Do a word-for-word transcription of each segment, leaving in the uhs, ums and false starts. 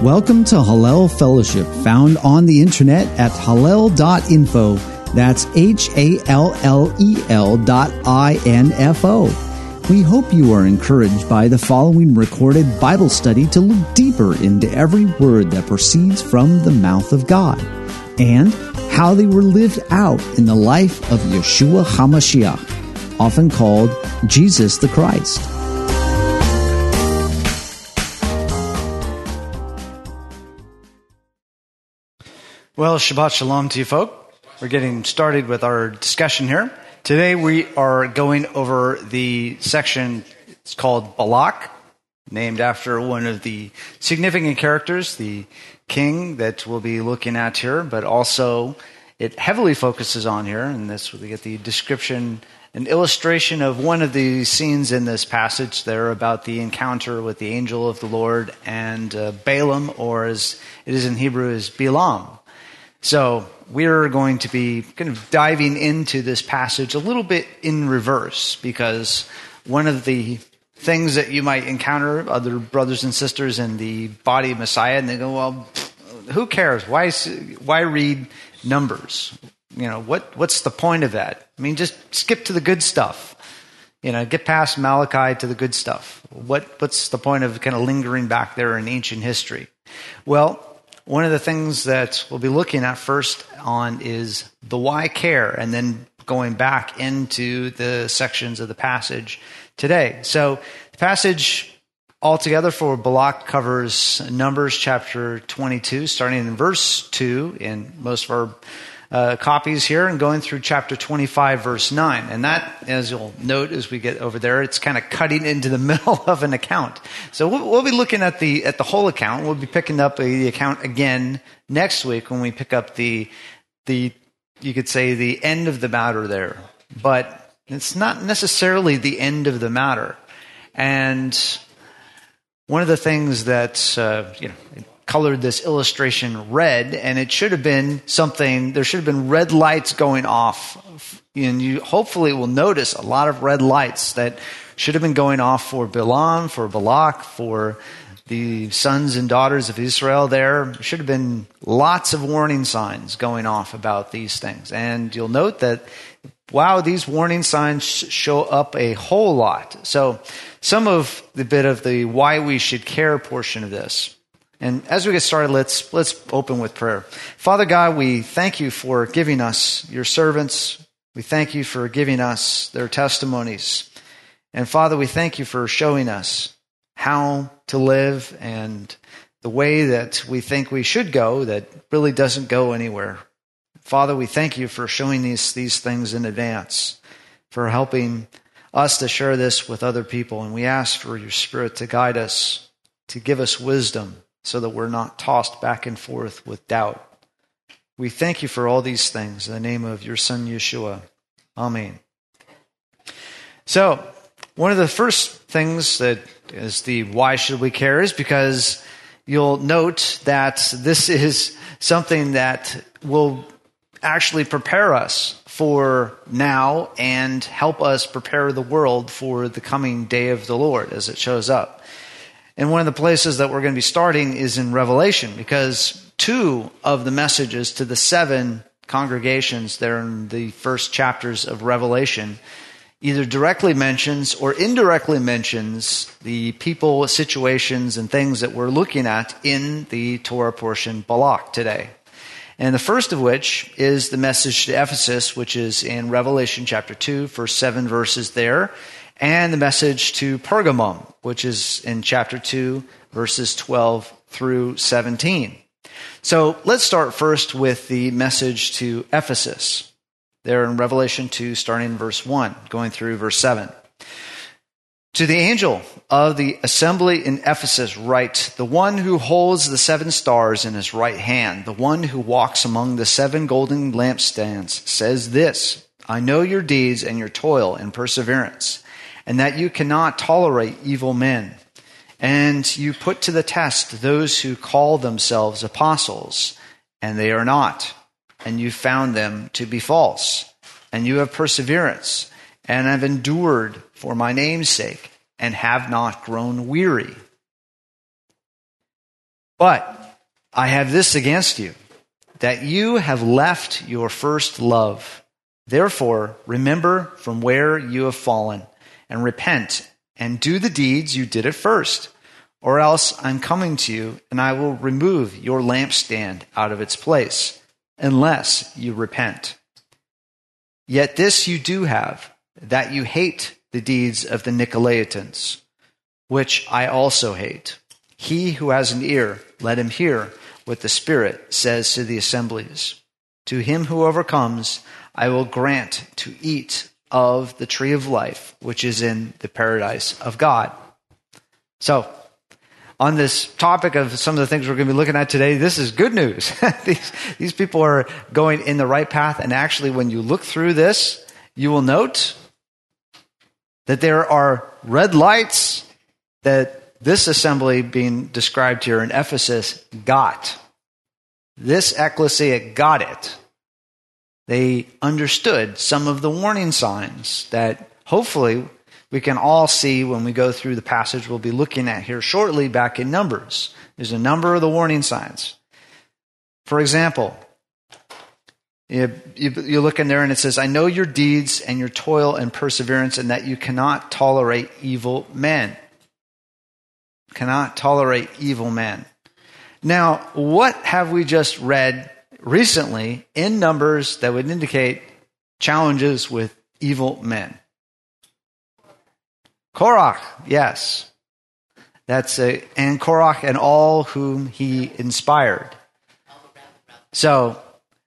Welcome to Hallel Fellowship, found on the internet at hallel dot info. That's H A L L E L dot I N F O. We hope you are encouraged by the following recorded Bible study to look deeper into every word that proceeds from the mouth of God, and how they were lived out in the life of Yeshua HaMashiach, often called Jesus the Christ. Well, Shabbat Shalom to you folk. We're getting started with our discussion here. Today we are going over the section, it's called Balak, named after one of the significant characters, the king that we'll be looking at here, but also it heavily focuses on here, and this we get the description, an illustration of one of the scenes in this passage there about the encounter with the angel of the Lord and uh, Balaam, or as it is in Hebrew, is Bilam. So we're going to be kind of diving into this passage a little bit in reverse, because one of the things that you might encounter other brothers and sisters in the body of Messiah, and they go, well, who cares? Why why read Numbers? You know, what what's the point of that? I mean, just skip to the good stuff. You know, get past Malachi to the good stuff. What what's the point of kind of lingering back there in ancient history? Well, one of the things that we'll be looking at first on is the why care, and then going back into the sections of the passage today. So the passage altogether for Balak covers Numbers chapter twenty-two, starting in verse two in most of our uh, copies here, and going through chapter twenty-five, verse nine. And that, as you'll note as we get over there, it's kind of cutting into the middle of an account. So we'll, we'll be looking at the at the whole account. We'll be picking up the account again next week when we pick up the the you could say the end of the matter there. But it's not necessarily the end of the matter. And one of the things that uh, you know colored this illustration red, and it should have been something, there should have been red lights going off. And you hopefully will notice a lot of red lights that should have been going off for Bilam, for Balak, for the sons and daughters of Israel there. There should have been lots of warning signs going off about these things. And you'll note that, wow, these warning signs show up a whole lot. So some of the bit of the why we should care portion of this. And as we get started, let's let's open with prayer. Father God, we thank you for giving us your servants. We thank you for giving us their testimonies. And Father, we thank you for showing us how to live and the way that we think we should go that really doesn't go anywhere. Father, we thank you for showing these, these things in advance, for helping us to share this with other people. And we ask for your Spirit to guide us, to give us wisdom, so that we're not tossed back and forth with doubt. We thank you for all these things in the name of your Son, Yeshua. Amen. So, one of the first things that is the why should we care is because you'll note that this is something that will actually prepare us for now and help us prepare the world for the coming day of the Lord as it shows up. And one of the places that we're going to be starting is in Revelation, because two of the messages to the seven congregations there in the first chapters of Revelation either directly mentions or indirectly mentions the people, situations, and things that we're looking at in the Torah portion Balak today. And the first of which is the message to Ephesus, which is in Revelation chapter two, first seven verses there, and the message to Pergamum, which is in chapter two, verses twelve through seventeen. So let's start first with the message to Ephesus, there in Revelation two, starting in verse one, going through verse seven. To the angel of the assembly in Ephesus write, the one who holds the seven stars in his right hand, the one who walks among the seven golden lampstands, says this, I know your deeds and your toil and perseverance, and that you cannot tolerate evil men. And you put to the test those who call themselves apostles, and they are not. And you found them to be false. And you have perseverance, and have endured for my name's sake, and have not grown weary. But I have this against you, that you have left your first love. Therefore, remember from where you have fallen, and repent, and do the deeds you did at first. Or else I'm coming to you, and I will remove your lampstand out of its place, unless you repent. Yet this you do have, that you hate the deeds of the Nicolaitans, which I also hate. He who has an ear, let him hear what the Spirit says to the assemblies. To him who overcomes, I will grant to eat of the tree of life, which is in the paradise of God. So, on this topic of some of the things we're going to be looking at today, this is good news. these, these people are going in the right path. And actually, when you look through this, you will note that there are red lights that this assembly being described here in Ephesus got. This ecclesia got it. They understood some of the warning signs that hopefully we can all see when we go through the passage we'll be looking at here shortly back in Numbers. There's a number of the warning signs. For example, you, you, you look in there and it says, I know your deeds and your toil and perseverance, and that you cannot tolerate evil men. Cannot tolerate evil men. Now, what have we just read recently in Numbers that would indicate challenges with evil men? Korach, yes. That's a, and Korach and all whom he inspired. So,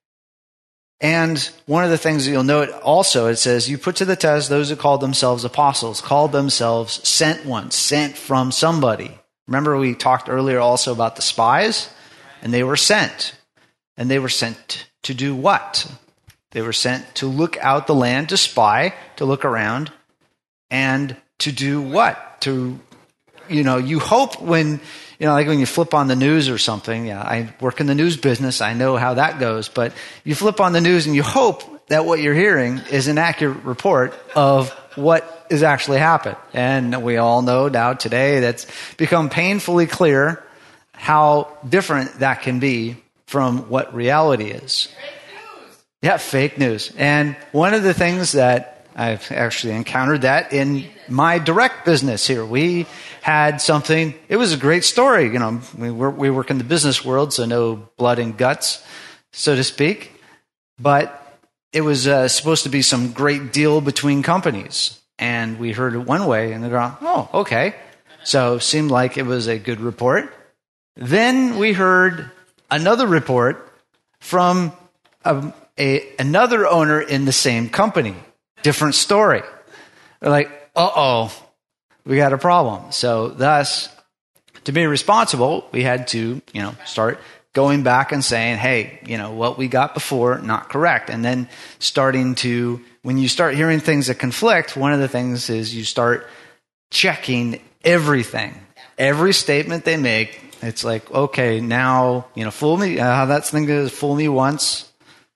and one of the things that you'll note also, it says, you put to the test those who called themselves apostles, called themselves sent ones, sent from somebody. Remember we talked earlier also about the spies? And they were sent. And they were sent to do what? They were sent to look out the land, to spy, to look around, and to do what? To, you know, you hope when, you know, like when you flip on the news or something. Yeah, I work in the news business. I know how that goes. But you flip on the news and you hope that what you're hearing is an accurate report of what is actually happened. And we all know now today that's become painfully clear how different that can be from what reality is. Fake news. Yeah, fake news. And one of the things that I've actually encountered that in my direct business here. We had something, it was a great story. You know, we work, we work in the business world, so no blood and guts, so to speak. But it was uh, supposed to be some great deal between companies. And we heard it one way, and they're going, oh, okay. So it seemed like it was a good report. Then we heard another report from a, a, another owner in the same company. Different story. They're like, uh-oh, we got a problem. So thus, to be responsible, we had to, you know, start going back and saying, hey, you know, what we got before, not correct. And then starting to, when you start hearing things that conflict, one of the things is you start checking everything. Every statement they make, it's like, okay, now, you know, fool me, uh, how that thing is, fool me once.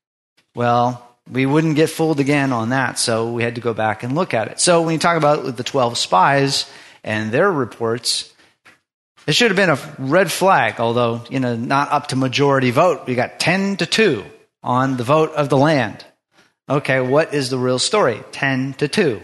Well, we wouldn't get fooled again on that, so we had to go back and look at it. So when you talk about the twelve spies and their reports, it should have been a red flag, although, you know, not up to majority vote. We got ten to two on the vote of the land. Okay, what is the real story? ten to two.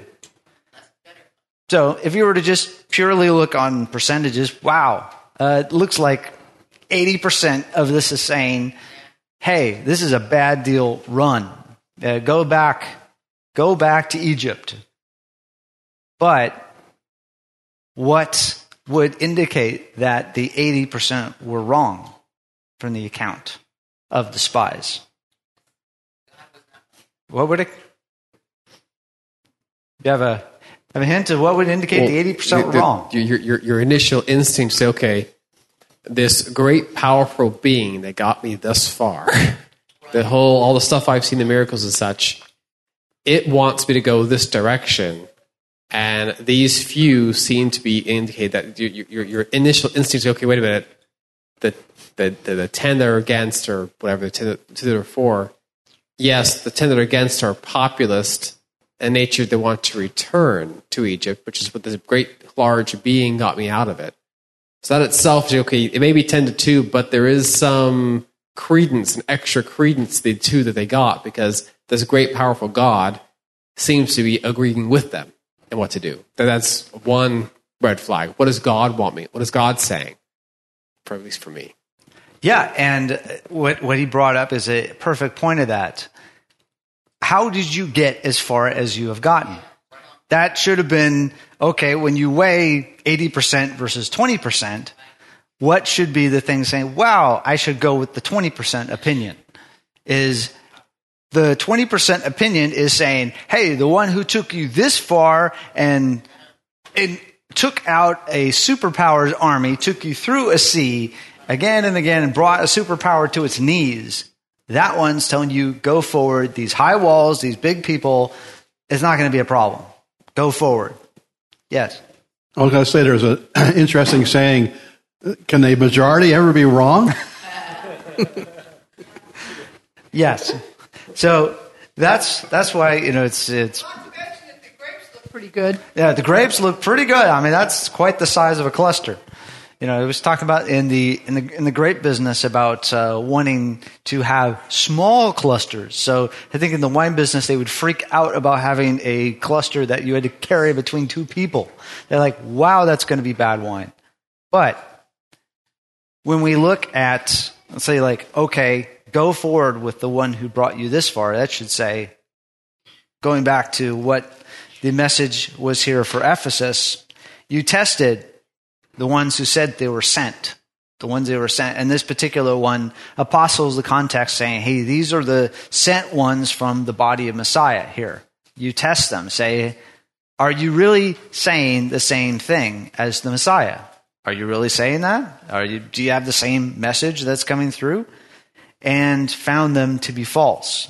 So if you were to just purely look on percentages, wow, uh, it looks like eighty percent of this is saying, hey, this is a bad deal, run. Uh, go back, go back to Egypt. But what would indicate that the eighty percent were wrong from the account of the spies? What would it? You have a have a hint of what would indicate well, the eighty percent were the, wrong? Your, your your initial instinct say, okay, this great powerful being that got me thus far. The whole, all the stuff I've seen, the miracles and such, it wants me to go this direction. And these few seem to be indicate that your, your, your initial instinct is, okay, wait a minute, the, the, the, the ten that are against, or whatever, the ten, two that are for, yes, the ten that are against are populist in nature. They want to return to Egypt, which is what this great large being got me out of it. So that itself, okay, it may be ten to two, but there is some credence, an extra credence to the two that they got, because this great, powerful God seems to be agreeing with them in what to do. That's one red flag. What does God want me? What is God saying? For at least for me. Yeah, and what what he brought up is a perfect point of that. How did you get as far as you have gotten? That should have been, okay, when you weigh eighty percent versus twenty percent, what should be the thing saying, wow, I should go with the twenty percent opinion? Is the twenty percent opinion is saying, hey, the one who took you this far and, and took out a superpowered army, took you through a sea again and again and brought a superpower to its knees, that one's telling you, go forward. These high walls, these big people, it's not going to be a problem. Go forward. Yes. I was going to say there's an interesting saying, can the majority ever be wrong? Yes. So that's that's why, you know, it's it's. Pretty good. Yeah, the grapes look pretty good. I mean, that's quite the size of a cluster. You know, it was talking about in the in the in the grape business about uh, wanting to have small clusters. So I think in the wine business they would freak out about having a cluster that you had to carry between two people. They're like, "Wow, that's going to be bad wine." But when we look at, let's say, like, okay, go forward with the one who brought you this far. That should say, going back to what the message was here for Ephesus, you tested the ones who said they were sent, the ones they were sent. And this particular one, apostles, the context saying, hey, these are the sent ones from the body of Messiah here. You test them, say, are you really saying the same thing as the Messiah? Are you really saying that? Are you, do you have the same message that's coming through? And found them to be false.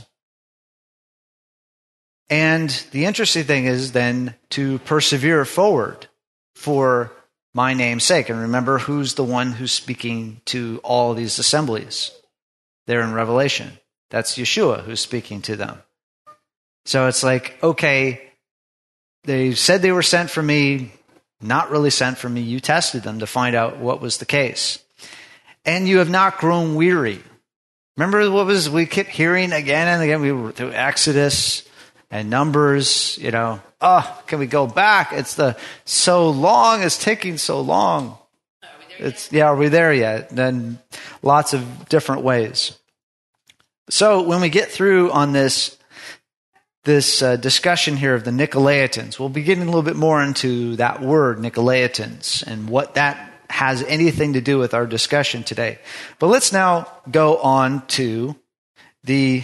And the interesting thing is then to persevere forward for my name's sake. And remember, who's the one who's speaking to all these assemblies? They're in Revelation. That's Yeshua who's speaking to them. So it's like, okay, they said they were sent for me, not really sent for me. You tested them to find out what was the case. And you have not grown weary. Remember what was we kept hearing again and again? We were through Exodus and Numbers, you know, oh, can we go back? It's the so long, it's taking so long. It's yeah, are we there yet? Then lots of different ways. So when we get through on this this uh, discussion here of the Nicolaitans, we'll be getting a little bit more into that word Nicolaitans and what that has anything to do with our discussion today. But let's now go on to the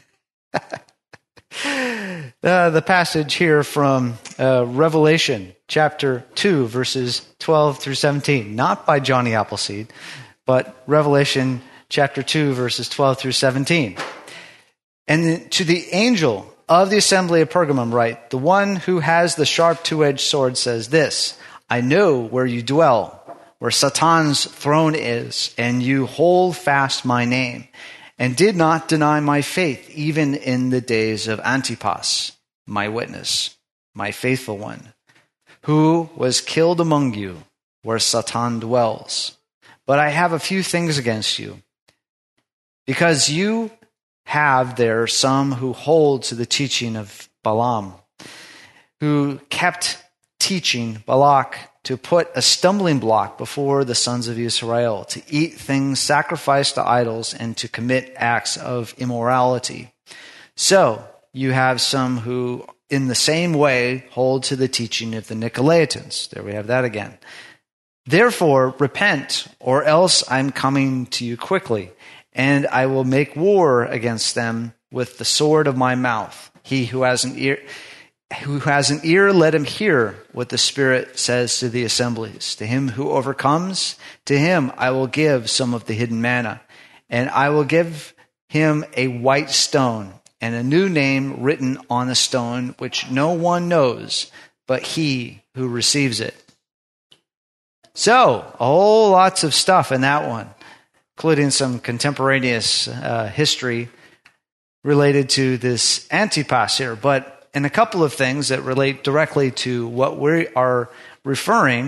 uh, the passage here from uh, Revelation chapter two, verses twelve through seventeen. Not by Johnny Appleseed, but Revelation chapter two, verses twelve through seventeen. And to the angel of the assembly of Pergamum write, the one who has the sharp two-edged sword says this, I know where you dwell, where Satan's throne is, and you hold fast my name, and did not deny my faith, even in the days of Antipas, my witness, my faithful one, who was killed among you, where Satan dwells. But I have a few things against you, because you have there some who hold to the teaching of Balaam, who kept teaching Balak to put a stumbling block before the sons of Israel, to eat things sacrificed to idols, and to commit acts of immorality. So you have some who, in the same way, hold to the teaching of the Nicolaitans. There we have that again. Therefore, repent, or else I'm coming to you quickly, and I will make war against them with the sword of my mouth. He who has an ear... Who has an ear, let him hear what the Spirit says to the assemblies. To him who overcomes, to him I will give some of the hidden manna. And I will give him a white stone and a new name written on the stone, which no one knows but he who receives it. So, a whole lots of stuff in that one, including some contemporaneous uh, history related to this Antipas here. But and a couple of things that relate directly to what we are referring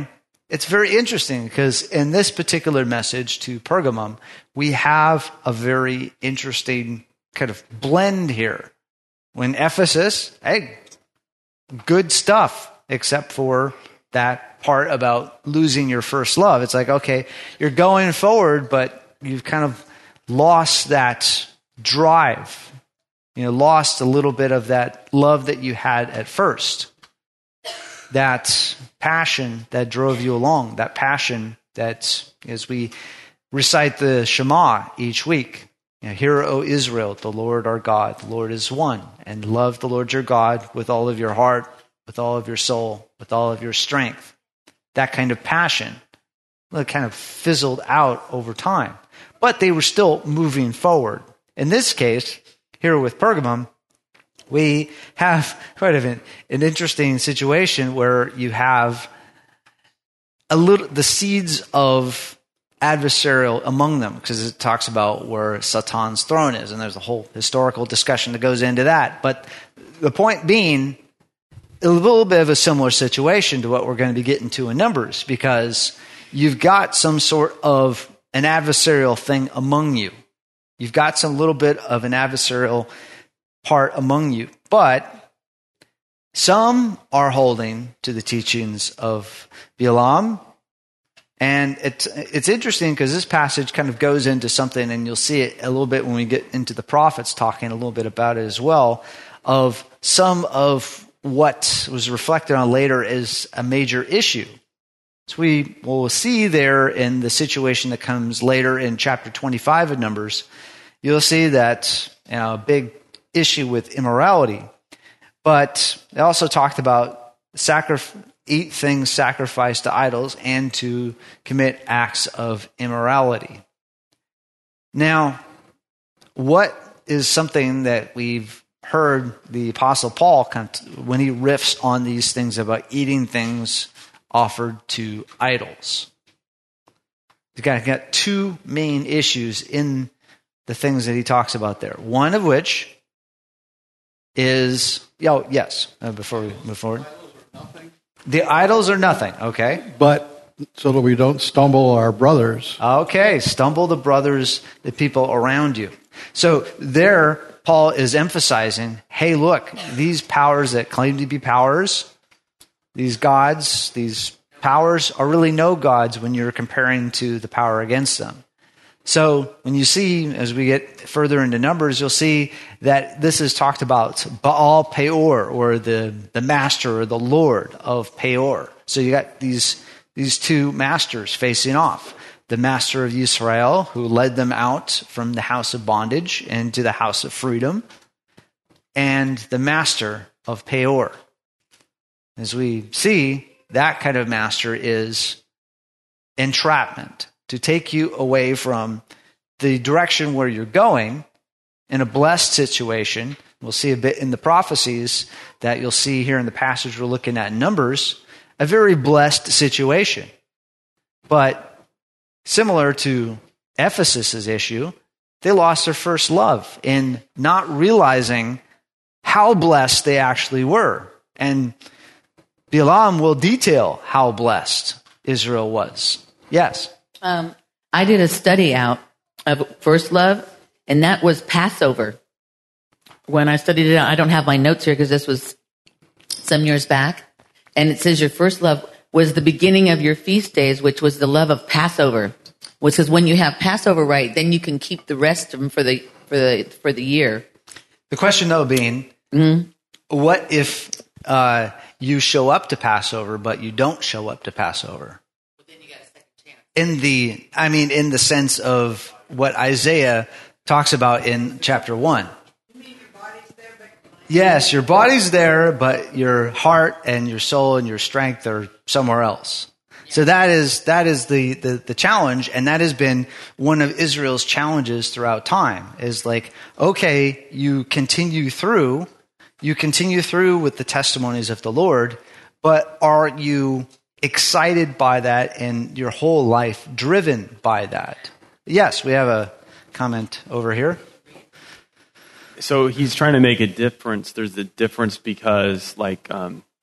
it's very interesting because in this particular message to Pergamum, we have a very interesting kind of blend here. When Ephesus, hey, good stuff, except for that part about losing your first love. It's like, okay, you're going forward, but you've kind of lost that drive. You know, lost a little bit of that love that you had at first. That passion that drove you along, that passion that, as we recite the Shema each week, you know, hear, O Israel, the Lord our God, the Lord is one, and love the Lord your God with all of your heart, with all of your soul, with all of your strength. That kind of passion, well, it kind of fizzled out over time. But they were still moving forward. In this case, here with Pergamum, we have quite an, an interesting situation where you have a little the seeds of adversarial among them, because it talks about where Satan's throne is, and there's a whole historical discussion that goes into that. But the point being, a little bit of a similar situation to what we're going to be getting to in Numbers, because you've got some sort of an adversarial thing among you. You've got some little bit of an adversarial part among you, but some are holding to the teachings of Balaam. And it's it's interesting because this passage kind of goes into something, and you'll see it a little bit when we get into the prophets talking a little bit about it as well, of some of what was reflected on later as a major issue. So we will see there in the situation that comes later in chapter twenty-five of Numbers, you'll see that, you know, a big issue with immorality. But they also talked about sacrifice. Eat things sacrificed to idols, and to commit acts of immorality. Now, what is something that we've heard the Apostle Paul, when he riffs on these things about eating things offered to idols? You've got, got two main issues in the things that he talks about there. One of which is, oh, yes, uh, before we move forward. The idols are nothing, okay? But so that we don't stumble our brothers. Okay, stumble the brothers, the people around you. So there, Paul is emphasizing, hey, look, these powers that claim to be powers, these gods, these powers are really no gods when you're comparing to the power against them. So when you see, as we get further into Numbers, you'll see that this is talked about Baal Peor, or the, the master or the lord of Peor. So you got these, these two masters facing off. The master of Israel, who led them out from the house of bondage into the house of freedom, and the master of Peor. As we see, that kind of master is entrapment, to take you away from the direction where you're going in a blessed situation. We'll see a bit in the prophecies that you'll see here in the passage we're looking at in Numbers, a very blessed situation. But similar to Ephesus's issue, they lost their first love in not realizing how blessed they actually were. And Balaam will detail how blessed Israel was. Yes? Um, I did a study out of first love, and that was Passover. When I studied it, I don't have my notes here because this was some years back. And it says your first love was the beginning of your feast days, which was the love of Passover. Which is when you have Passover right, then you can keep the rest of them for the for the for the year. The question, though, being, mm-hmm. what if uh, you show up to Passover, but you don't show up to Passover? In the, I mean, in the sense of what Isaiah talks about in chapter one. You mean your body's there, but yes, your body's there, but your heart and your soul and your strength are somewhere else. Yeah. So that is that is the, the the challenge, and that has been one of Israel's challenges throughout time. Is like, okay, you continue through, you continue through with the testimonies of the Lord, but are you excited by that and your whole life driven by that? Yes, we have a comment over here. So he's trying to make a difference. There's a difference because, like, um,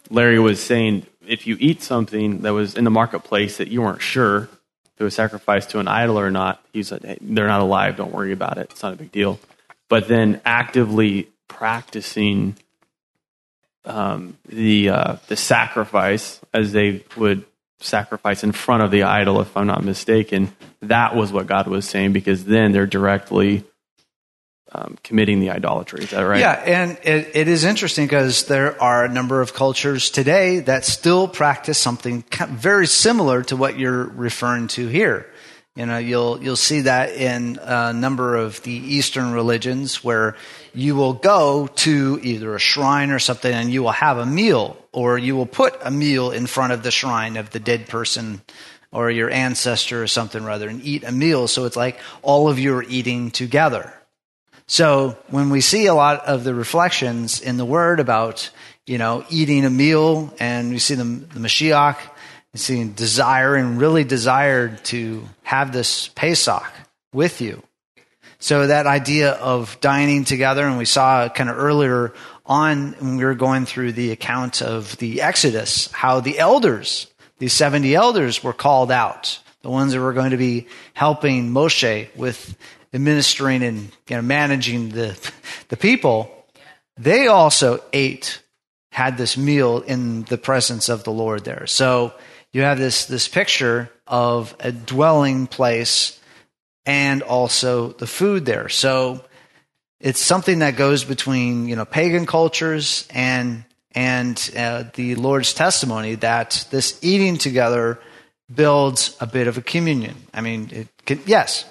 Larry was saying, if you eat something that was in the marketplace that you weren't sure if it was sacrificed to an idol or not, he's like, hey, they're not alive, don't worry about it, it's not a big deal. But then actively practicing um, the uh, the sacrifice as they would sacrifice in front of the idol, if I'm not mistaken, that was what God was saying, because then they're directly um, committing the idolatry. Is that right? Yeah, and it, it is interesting because there are a number of cultures today that still practice something very similar to what you're referring to here. You know, you'll you'll see that in a number of the Eastern religions where you will go to either a shrine or something and you will have a meal, or you will put a meal in front of the shrine of the dead person or your ancestor or something rather and eat a meal. So it's like all of you are eating together. So when we see a lot of the reflections in the Word about, you know, eating a meal, and we see the, the Mashiach, seeing desire and really desired to have this Pesach with you. So that idea of dining together, and we saw kind of earlier on when we were going through the account of the Exodus, how the elders, these seventy elders were called out, the ones that were going to be helping Moshe with administering and, you know, managing the the people. They also ate, had this meal in the presence of the Lord there. So you have this this picture of a dwelling place and also the food there. So it's something that goes between, you know, pagan cultures and and uh, the Lord's testimony that this eating together builds a bit of a communion. I mean, it can, yes.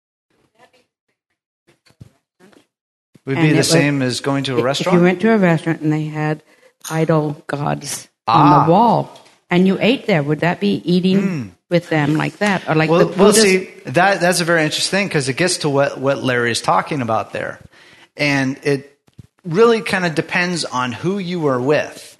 Would be And the it was- same as going to a If restaurant? you went to a restaurant and they had idol gods Ah. on the wall, and you ate there, would that be eating with them like that, or like Well, the well, Buddhist- see, that that's a very interesting thing because it gets to what, what Larry is talking about there. And it really kind of depends on who you are with.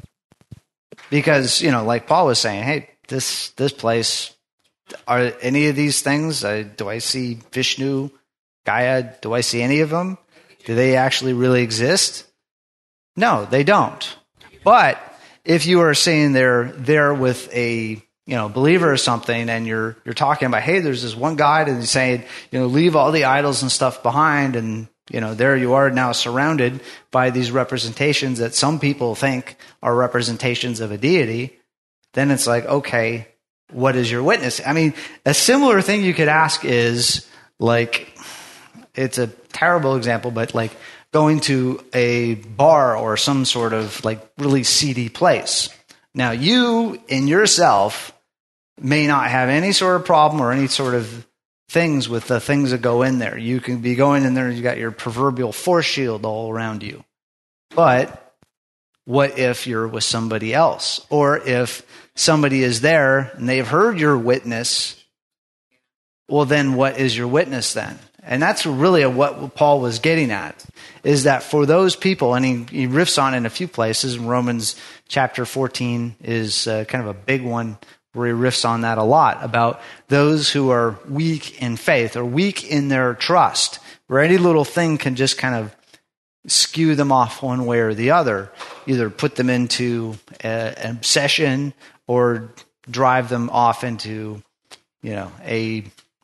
Because, you know, like Paul was saying, hey, this this place, are any of these things, uh, do I see Vishnu, Gaia, do I see any of them? Do they actually really exist? No, they don't. But if you are saying they're there with a, you know, believer or something, and you're you're talking about, hey, there's this one guy, and he's saying, you know, leave all the idols and stuff behind, and, you know, there you are now surrounded by these representations that some people think are representations of a deity, then it's like, okay, what is your witness? I mean, a similar thing you could ask is, like, it's a terrible example, but like going to a bar or some sort of like really seedy place. Now, you in yourself may not have any sort of problem or any sort of things with the things that go in there. You can be going in there and you got your proverbial force shield all around you. But what if you're with somebody else? Or if somebody is there and they've heard your witness, well, then what is your witness then? And that's really what Paul was getting at, is that for those people, and he, he riffs on it in a few places, in Romans chapter fourteen is uh, kind of a big one where he riffs on that a lot, about those who are weak in faith or weak in their trust, where any little thing can just kind of skew them off one way or the other, either put them into a, an obsession or drive them off into, you know, a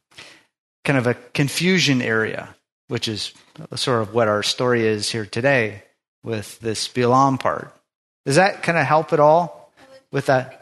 kind of a confusion area, which is sort of what our story is here today with this Bilam part. Does that kind of help at all with that?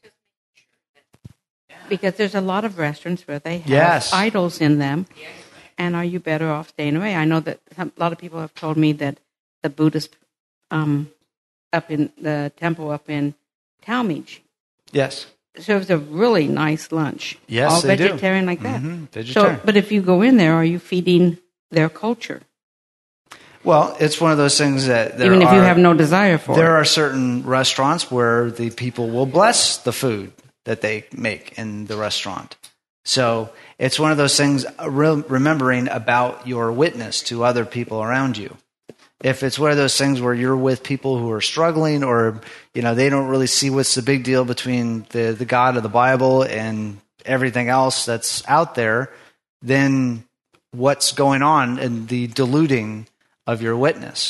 because there's a lot of restaurants where they have Yes. idols in them. And are you better off staying away? I know that some, a lot of people have told me that the Buddhist um, up in the temple up in Talmage Yes. serves a really nice lunch. Yes, all they do. vegetarian like that. Mhm, vegetarian. So, but if you go in there, are you feeding their culture? Well, it's one of those things that there Even if are, you have no desire for there it. are certain restaurants where the people will bless the food that they make in the restaurant. So it's one of those things, uh, re- remembering about your witness to other people around you. If it's one of those things where you're with people who are struggling, or you know they don't really see what's the big deal between the, the God of the Bible and everything else that's out there, then what's going on in the diluting of your witness?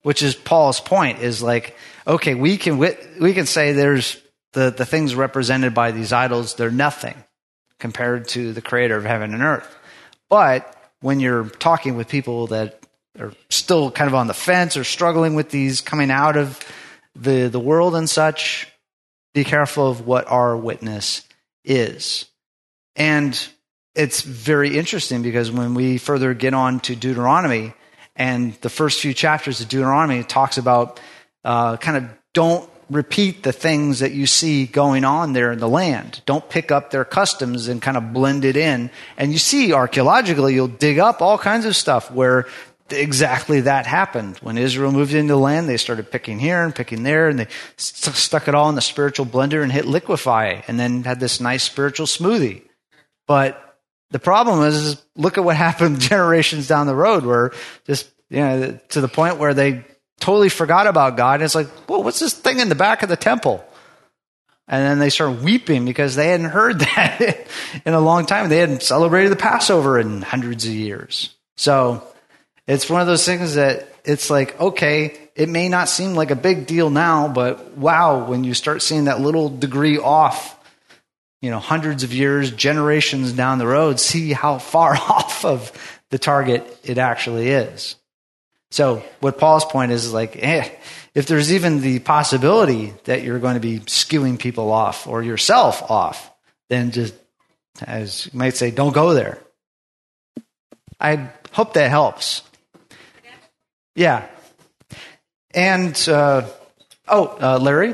which is Paul's point, is like, okay, we can we can say there's the, the things represented by these idols, they're nothing compared to the creator of heaven and earth. But when you're talking with people that are still kind of on the fence or struggling with these coming out of the, the world and such, be careful of what our witness is. And it's very interesting because when we further get on to Deuteronomy, and the first few chapters of Deuteronomy talks about uh, kind of don't repeat the things that you see going on there in the land. Don't pick up their customs and kind of blend it in. And you see archaeologically, you'll dig up all kinds of stuff where exactly that happened. When Israel moved into the land, they started picking here and picking there, and they st- stuck it all in the spiritual blender and hit liquefy, and then had this nice spiritual smoothie. But the problem is, is look at what happened generations down the road, where just, you know, to the point where they totally forgot about God. And it's like, well, what's this thing in the back of the temple? And then they start weeping because they hadn't heard that in a long time. They hadn't celebrated the Passover in hundreds of years. So it's one of those things that it's like, okay, it may not seem like a big deal now, but wow, when you start seeing that little degree off, you know, hundreds of years, generations down the road, see how far off of the target it actually is. So what Paul's point is, is like, eh, if there's even the possibility that you're going to be skewing people off or yourself off, then just, as you might say, don't go there. I hope that helps. Yeah. And, uh, oh, uh, Larry?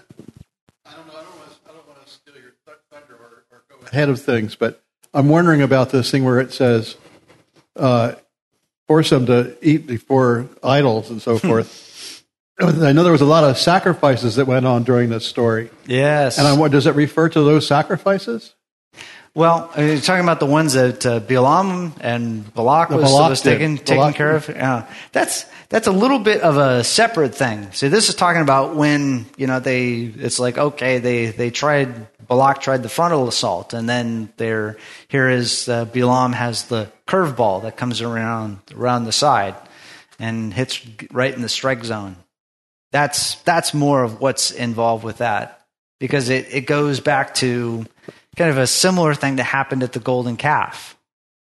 I don't know. I don't want to, I don't want to steal your thunder or, or go ahead of things, but I'm wondering about this thing where it says, uh, force them to eat before idols and so forth. I know there was a lot of sacrifices that went on during this story. Yes. And I, does it refer to those sacrifices? Well, are you talking about the ones that uh, Balaam and Balak was, Balak was taken, did. taken Balak care of? Yeah. That's that's a little bit of a separate thing. See, this is talking about when, you know, they, it's like, okay, they, they tried, Balak tried the frontal assault, and then there, here is, uh, Balaam has the curveball that comes around, around the side and hits right in the strike zone. That's, that's more of what's involved with that, because it, it goes back to kind of a similar thing that happened at the golden calf.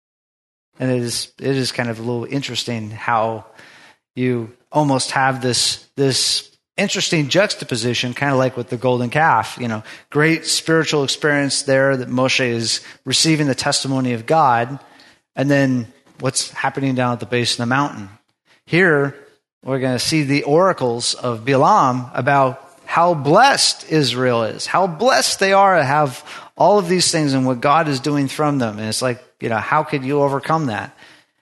And it is, it is kind of a little interesting how you almost have this, this interesting juxtaposition, kind of like with the golden calf. You know, great spiritual experience there that Moshe is receiving the testimony of God, and then what's happening down at the base of the mountain. Here, we're going to see the oracles of Balaam about how blessed Israel is, how blessed they are to have all of these things and what God is doing from them. And it's like, you know, how could you overcome that?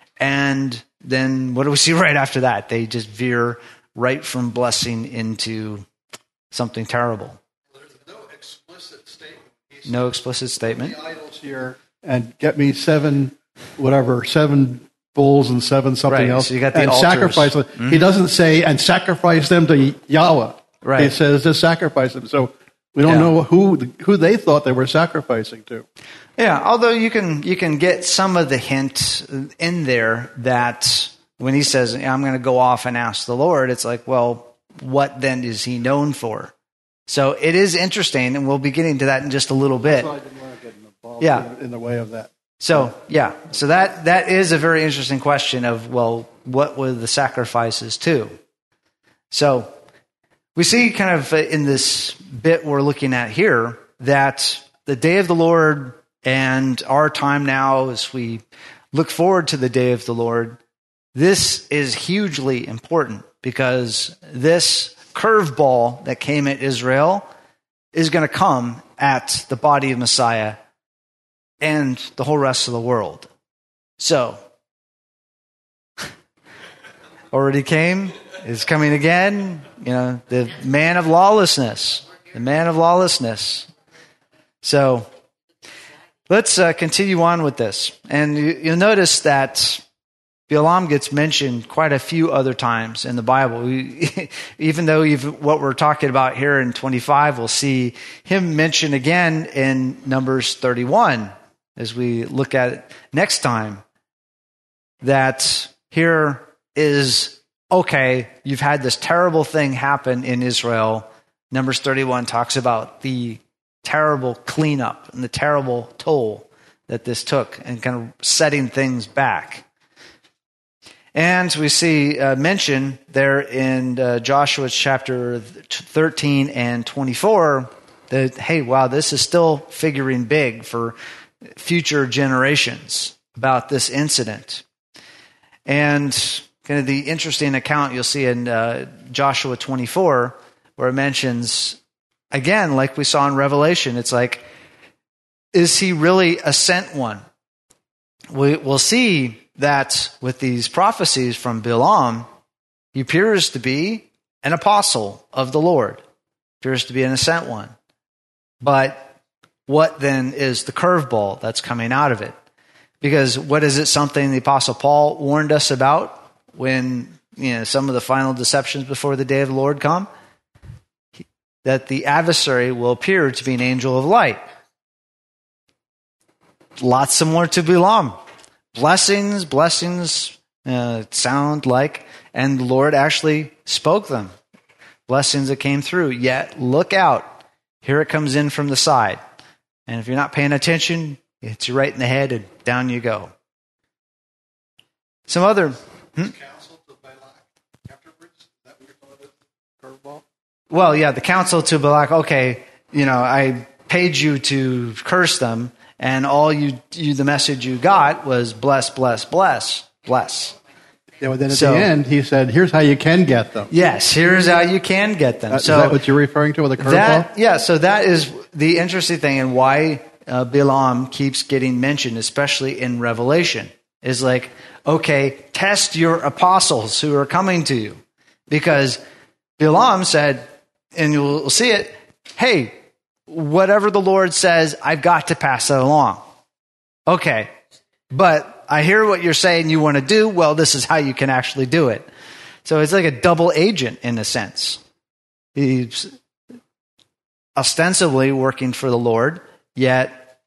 And then what do we see right after that? They just veer right from blessing into something terrible. There's no explicit statement. No explicit statement. The idols here, and get me seven, whatever, seven bulls and seven something Right, else, so you got the and altars. sacrifice them. Mm-hmm. He doesn't say, and sacrifice them to Yahweh. Right. He says, just sacrifice them. So we don't Yeah. know who who they thought they were sacrificing to. Yeah, although you can you can get some of the hint in there that when he says, I'm going to go off and ask the Lord, it's like, well, what then is he known for? So it is interesting, and we'll be getting to that in just a little bit. So I didn't want to get involved Yeah. in, in the way of that. So, yeah, so that that is a very interesting question of, well, what were the sacrifices to? So we see kind of in this bit we're looking at here that the day of the Lord and our time now as we look forward to the day of the Lord, this is hugely important because this curveball that came at Israel is going to come at the body of Messiah and the whole rest of the world. So, already came, is coming again, you know, the man of lawlessness, the man of lawlessness. So, let's uh, continue on with this. And you, you'll notice that Balaam gets mentioned quite a few other times in the Bible. We, even though even what we're talking about here in twenty-five, we'll see him mentioned again in Numbers thirty-one as we look at it next time. That here is okay, you've had this terrible thing happen in Israel. Numbers thirty-one talks about the terrible cleanup and the terrible toll that this took and kind of setting things back. And we see uh, mention there in uh, Joshua chapter thirteen and twenty-four that, hey, wow, this is still figuring big for future generations about this incident. And kind of the interesting account you'll see in uh, Joshua twenty-four, where it mentions, again, like we saw in Revelation, it's like, is he really a sent one? We, we'll see that with these prophecies from Balaam, he appears to be an apostle of the Lord, appears to be an sent one. But what then is the curveball that's coming out of it? Because what is it something the Apostle Paul warned us about when, you know, some of the final deceptions before the day of the Lord come? That the adversary will appear to be an angel of light. Lots similar to Balaam. Blessings, blessings uh, sound like, and the Lord actually spoke them. Blessings that came through. Yet, look out. Here it comes in from the side. And if you're not paying attention, it hits you right in the head and down you go. Some other... Hmm? Well, yeah, the counsel to Balak, okay, you know, I paid you to curse them, and all you, you the message you got was bless, bless, bless, bless. Yeah, well, then at So- the end, he said, here's how you can get them. Yes, here's how you can get them. Uh, so is that what you're referring to with a curveball? that, yeah, so that is the interesting thing, and why uh, Balaam keeps getting mentioned, especially in Revelation, is like, okay, test your apostles who are coming to you. Because Balaam said, and you'll see it, hey, whatever the Lord says, I've got to pass that along. Okay, but I hear what you're saying you want to do. Well, this is how you can actually do it. So it's like a double agent in a sense. He's ostensibly working for the Lord, yet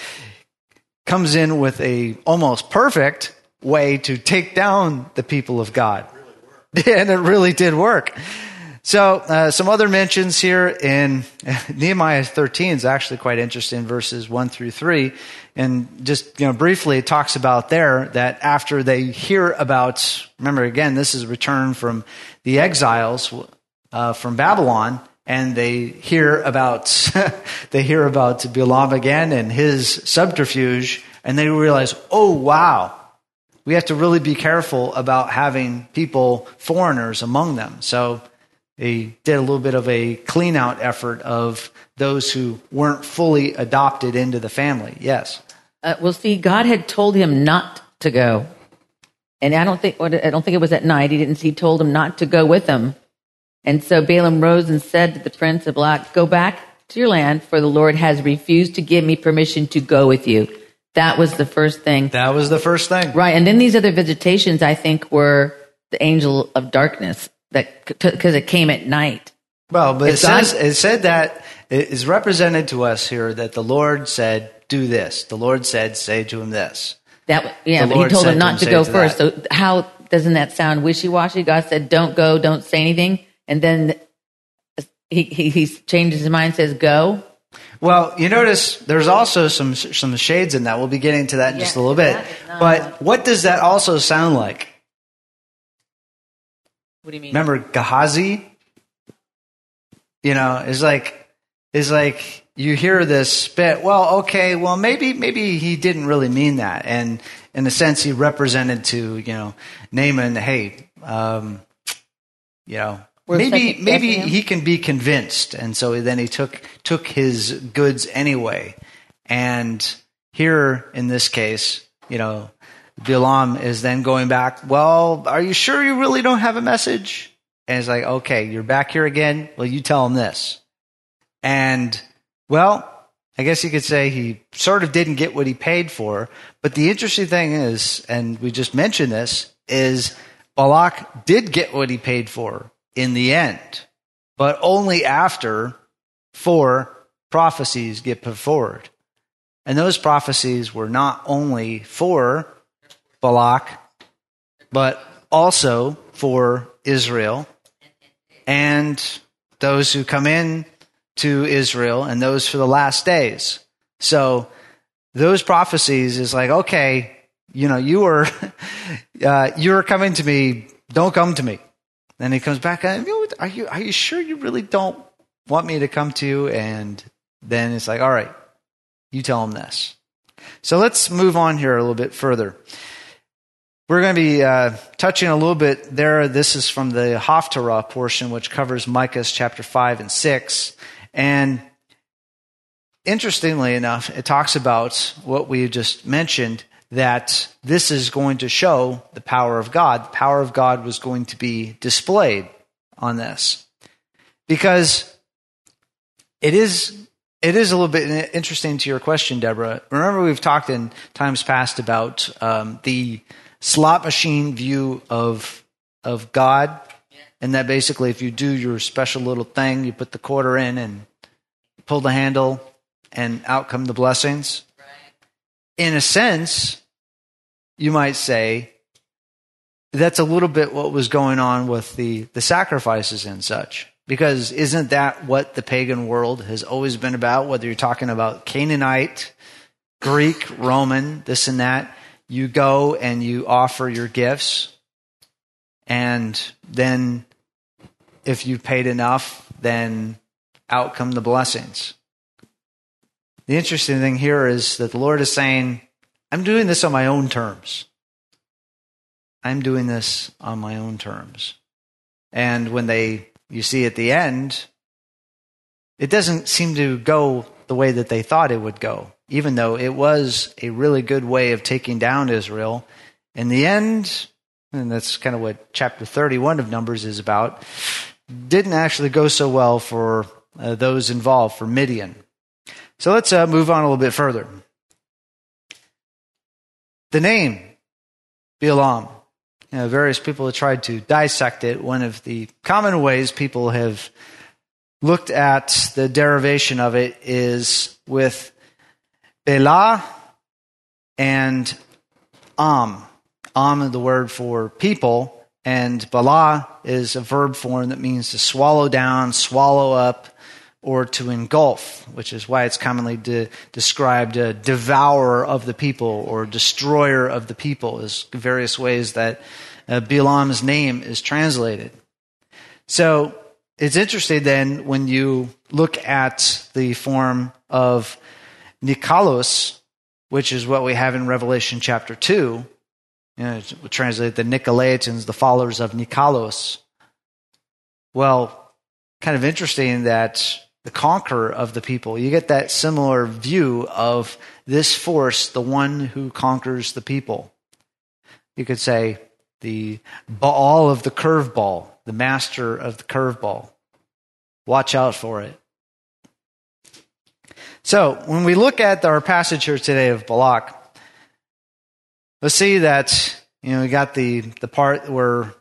comes in with a almost perfect way to take down the people of God. And it really did work. So uh, some other mentions here in Nehemiah thirteen is actually quite interesting, verses one through three. And just, you know, briefly, it talks about there that after they hear about, remember again, this is return from the exiles uh, from Babylon, and they hear about they hear about Balaam again and his subterfuge, and they realize, oh wow, we have to really be careful about having people, foreigners among them. So they did a little bit of a clean out effort of those who weren't fully adopted into the family. Yes. Uh, well, see, God had told him not to go, and I don't think I don't think it was at night. He didn't. He told him not to go with him, and so Balaam rose and said to the prince of Balak, "Go back to your land, for the Lord has refused to give me permission to go with you." That was the first thing. That was the first thing. Right, and then these other visitations, I think, were the angel of darkness, that because it came at night. Well, but it If God- says it said that it is represented to us here that the Lord said, "Do this." The Lord said, "Say to him this." That yeah, The but he Lord told said him to not him, to say go to first. that. So how doesn't that sound wishy-washy? God said, "Don't go, don't say anything," and then he he, he changes his mind, says, "Go." Well, you notice there's also some some shades in that. We'll be getting to that in just a Yeah, little bit. that is not- But what does that also sound like? What do you mean? Remember Gehazi? You know, it's like it's like you hear this bit. Well, okay, well maybe maybe he didn't really mean that, and in a sense he represented to you know Naaman. Hey, um, you know. We're Maybe second maybe guessing him? he can be convinced, and so then he took took his goods anyway. And here in this case, you know, Balaam is then going back. Well, are you sure you really don't have a message? And it's like, okay, you're back here again. Well, you tell him this. And well, I guess you could say he sort of didn't get what he paid for. But the interesting thing is, and we just mentioned this, is Balak did get what he paid for in the end, but only after four prophecies get put forward. And those prophecies were not only for Balak, but also for Israel and those who come in to Israel and those for the last days. So those prophecies is like, okay, you know, you were uh, you were coming to me, don't come to me. Then he comes back, are you are you sure you really don't want me to come to you? And then it's like, all right, you tell him this. So let's move on here a little bit further. We're going to be uh, touching a little bit there. This is from the Haftarah portion, which covers Micah chapter five and six. And interestingly enough, it talks about what we just mentioned, that this is going to show the power of God. The power of God was going to be displayed on this. Because it is it is a little bit interesting to your question, Deborah. Remember, we've talked in times past about um, the slot machine view of of God, and that basically if you do your special little thing, you put the quarter in and pull the handle, and out come the blessings. Right. In a sense, you might say that's a little bit what was going on with the, the sacrifices and such. Because isn't that what the pagan world has always been about? Whether you're talking about Canaanite, Greek, Roman, this and that, you go and you offer your gifts, and then if you've paid enough, then out come the blessings. The interesting thing here is that the Lord is saying, I'm doing this on my own terms. I'm doing this on my own terms. And when they, you see at the end, it doesn't seem to go the way that they thought it would go, even though it was a really good way of taking down Israel. In the end, and that's kind of what chapter thirty-one of Numbers is about, didn't actually go so well for uh, those involved, for Midian. So let's uh, move on a little bit further. The name, Balaam. You know, various people have tried to dissect it. One of the common ways people have looked at the derivation of it is with Bela and Am. Am is the word for people, and Bala is a verb form that means to swallow down, swallow up, or to engulf, which is why it's commonly de- described a devourer of the people or destroyer of the people. There's various ways that uh, Balaam's name is translated. So it's interesting then when you look at the form of Nikolos, which is what we have in Revelation chapter two. You know, we translate the Nicolaitans, the followers of Nikolos. Well, kind of interesting that the conqueror of the people, you get that similar view of this force, the one who conquers the people. You could say the Baal of the curveball, the master of the curveball. Watch out for it. So when we look at our passage here today of Balak, let's see that, you know, we got the, the part where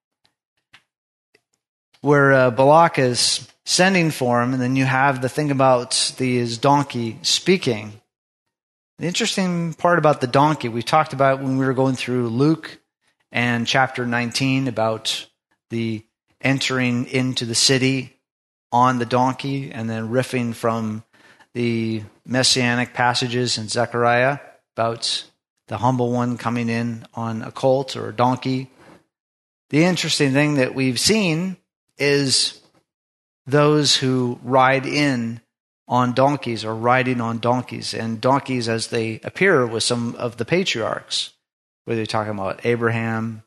where uh, Balak is sending for him, and then you have the thing about the, his donkey speaking. The interesting part about the donkey, we talked about when we were going through Luke and chapter nineteen about the entering into the city on the donkey, and then riffing from the messianic passages in Zechariah about the humble one coming in on a colt or a donkey. The interesting thing that we've seen is those who ride in on donkeys or riding on donkeys, and donkeys as they appear with some of the patriarchs, whether you're talking about Abraham.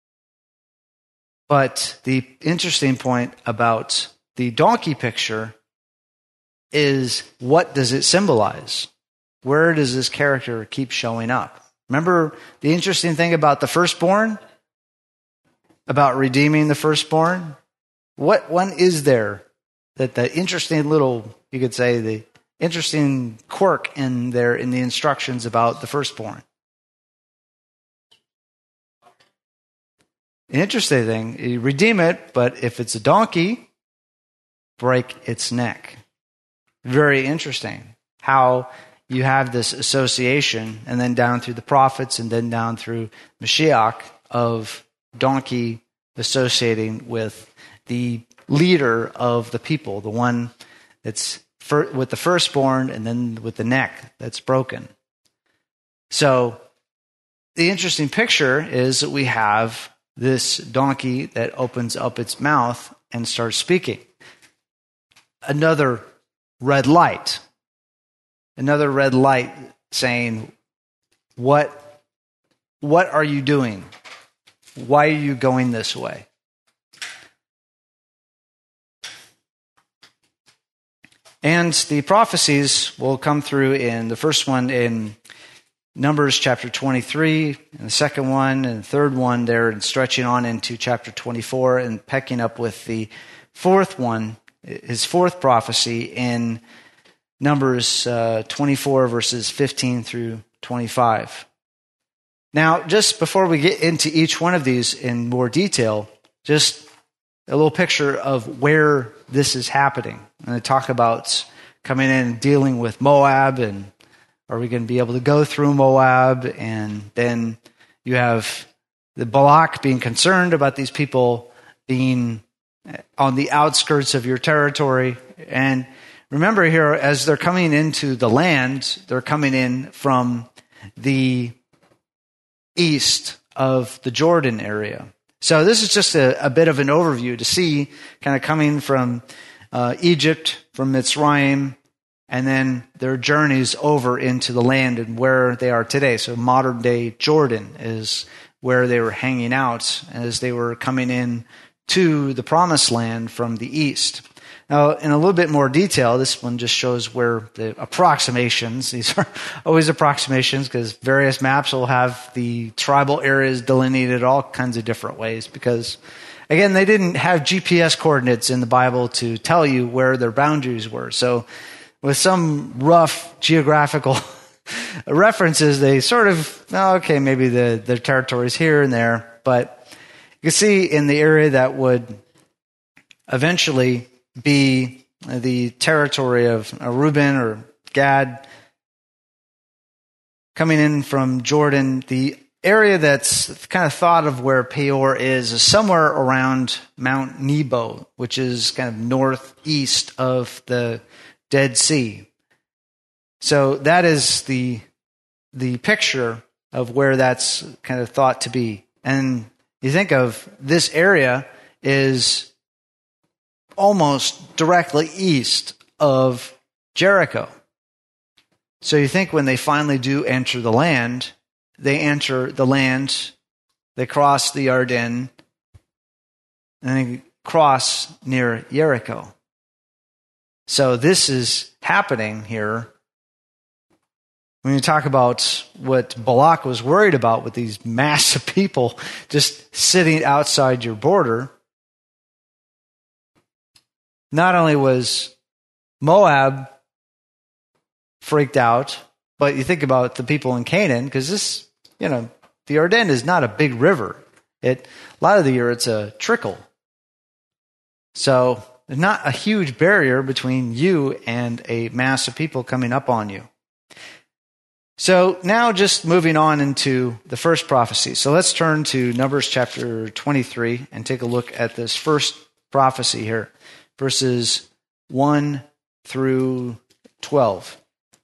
But the interesting point about the donkey picture is, what does it symbolize? Where does this character keep showing up? Remember the interesting thing about the firstborn? About redeeming the firstborn? What one is there that the interesting little, you could say, the interesting quirk in there in the instructions about the firstborn? The interesting thing, you redeem it, but if it's a donkey, break its neck. Very interesting how you have this association, and then down through the prophets, and then down through Mashiach, of donkey associating with the leader of the people, the one that's fir- with the firstborn and then with the neck that's broken. So the interesting picture is that we have this donkey that opens up its mouth and starts speaking. Another red light. Another red light saying, what, what are you doing? Why are you going this way? And the prophecies will come through in the first one in Numbers chapter twenty-three, and the second one and the third one there, and stretching on into chapter twenty-four and pecking up with the fourth one, his fourth prophecy in Numbers uh, twenty-four, verses fifteen through twenty-five. Now, just before we get into each one of these in more detail, just a little picture of where this is happening. And I talk about coming in and dealing with Moab, and are we going to be able to go through Moab? And then you have the Balak being concerned about these people being on the outskirts of your territory. And remember here, as they're coming into the land, they're coming in from the east of the Jordan area. So this is just a, a bit of an overview to see kind of coming from uh, Egypt, from Mitzrayim, and then their journeys over into the land and where they are today. So modern day Jordan is where they were hanging out as they were coming in to the promised land from the east. Now, in a little bit more detail, this one just shows where the approximations, these are always approximations because various maps will have the tribal areas delineated all kinds of different ways because, again, they didn't have G P S coordinates in the Bible to tell you where their boundaries were. So with some rough geographical references, they sort of, oh, okay, maybe the, the territory's here and there. But you can see in the area that would eventually be the territory of Reuben or Gad, coming in from Jordan, the area that's kind of thought of where Peor is, is somewhere around Mount Nebo, which is kind of northeast of the Dead Sea. So that is the the picture of where that's kind of thought to be. And you think of this area is almost directly east of Jericho. So you think when they finally do enter the land, they enter the land, they cross the Jordan, and they cross near Jericho. So this is happening here. When you talk about what Balak was worried about with these massive people just sitting outside your border, not only was Moab freaked out, but you think about the people in Canaan, because this, you know, the Jordan is not a big river. It, a lot of the year it's a trickle. So there's not a huge barrier between you and a mass of people coming up on you. So now just moving on into the first prophecy. So let's turn to Numbers chapter twenty-three and take a look at this first prophecy here, verses one through twelve.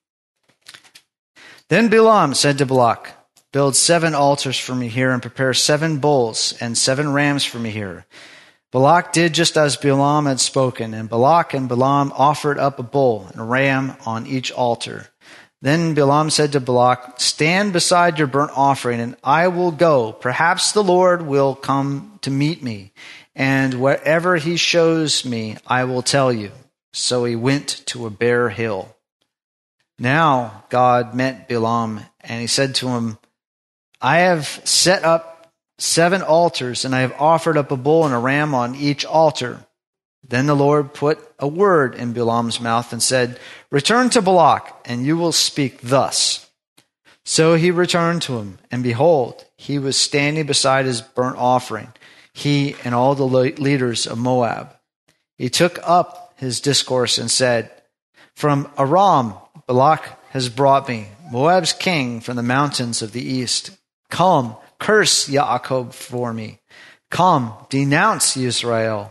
Then Balaam said to Balak, "Build seven altars for me here and prepare seven bulls and seven rams for me here." Balak did just as Balaam had spoken, and Balak and Balaam offered up a bull and a ram on each altar. Then Balaam said to Balak, "Stand beside your burnt offering, and I will go. Perhaps the Lord will come to meet me, and wherever he shows me, I will tell you." So he went to a bare hill. Now God met Balaam, and he said to him, "I have set up seven altars, and I have offered up a bull and a ram on each altar." Then the Lord put a word in Balaam's mouth and said, "Return to Balak, and you will speak thus." So he returned to him, and behold, he was standing beside his burnt offering, he and all the leaders of Moab. He took up his discourse and said, "From Aram Balak has brought me, Moab's king from the mountains of the east. Come, curse Yaakov for me. Come, denounce Israel.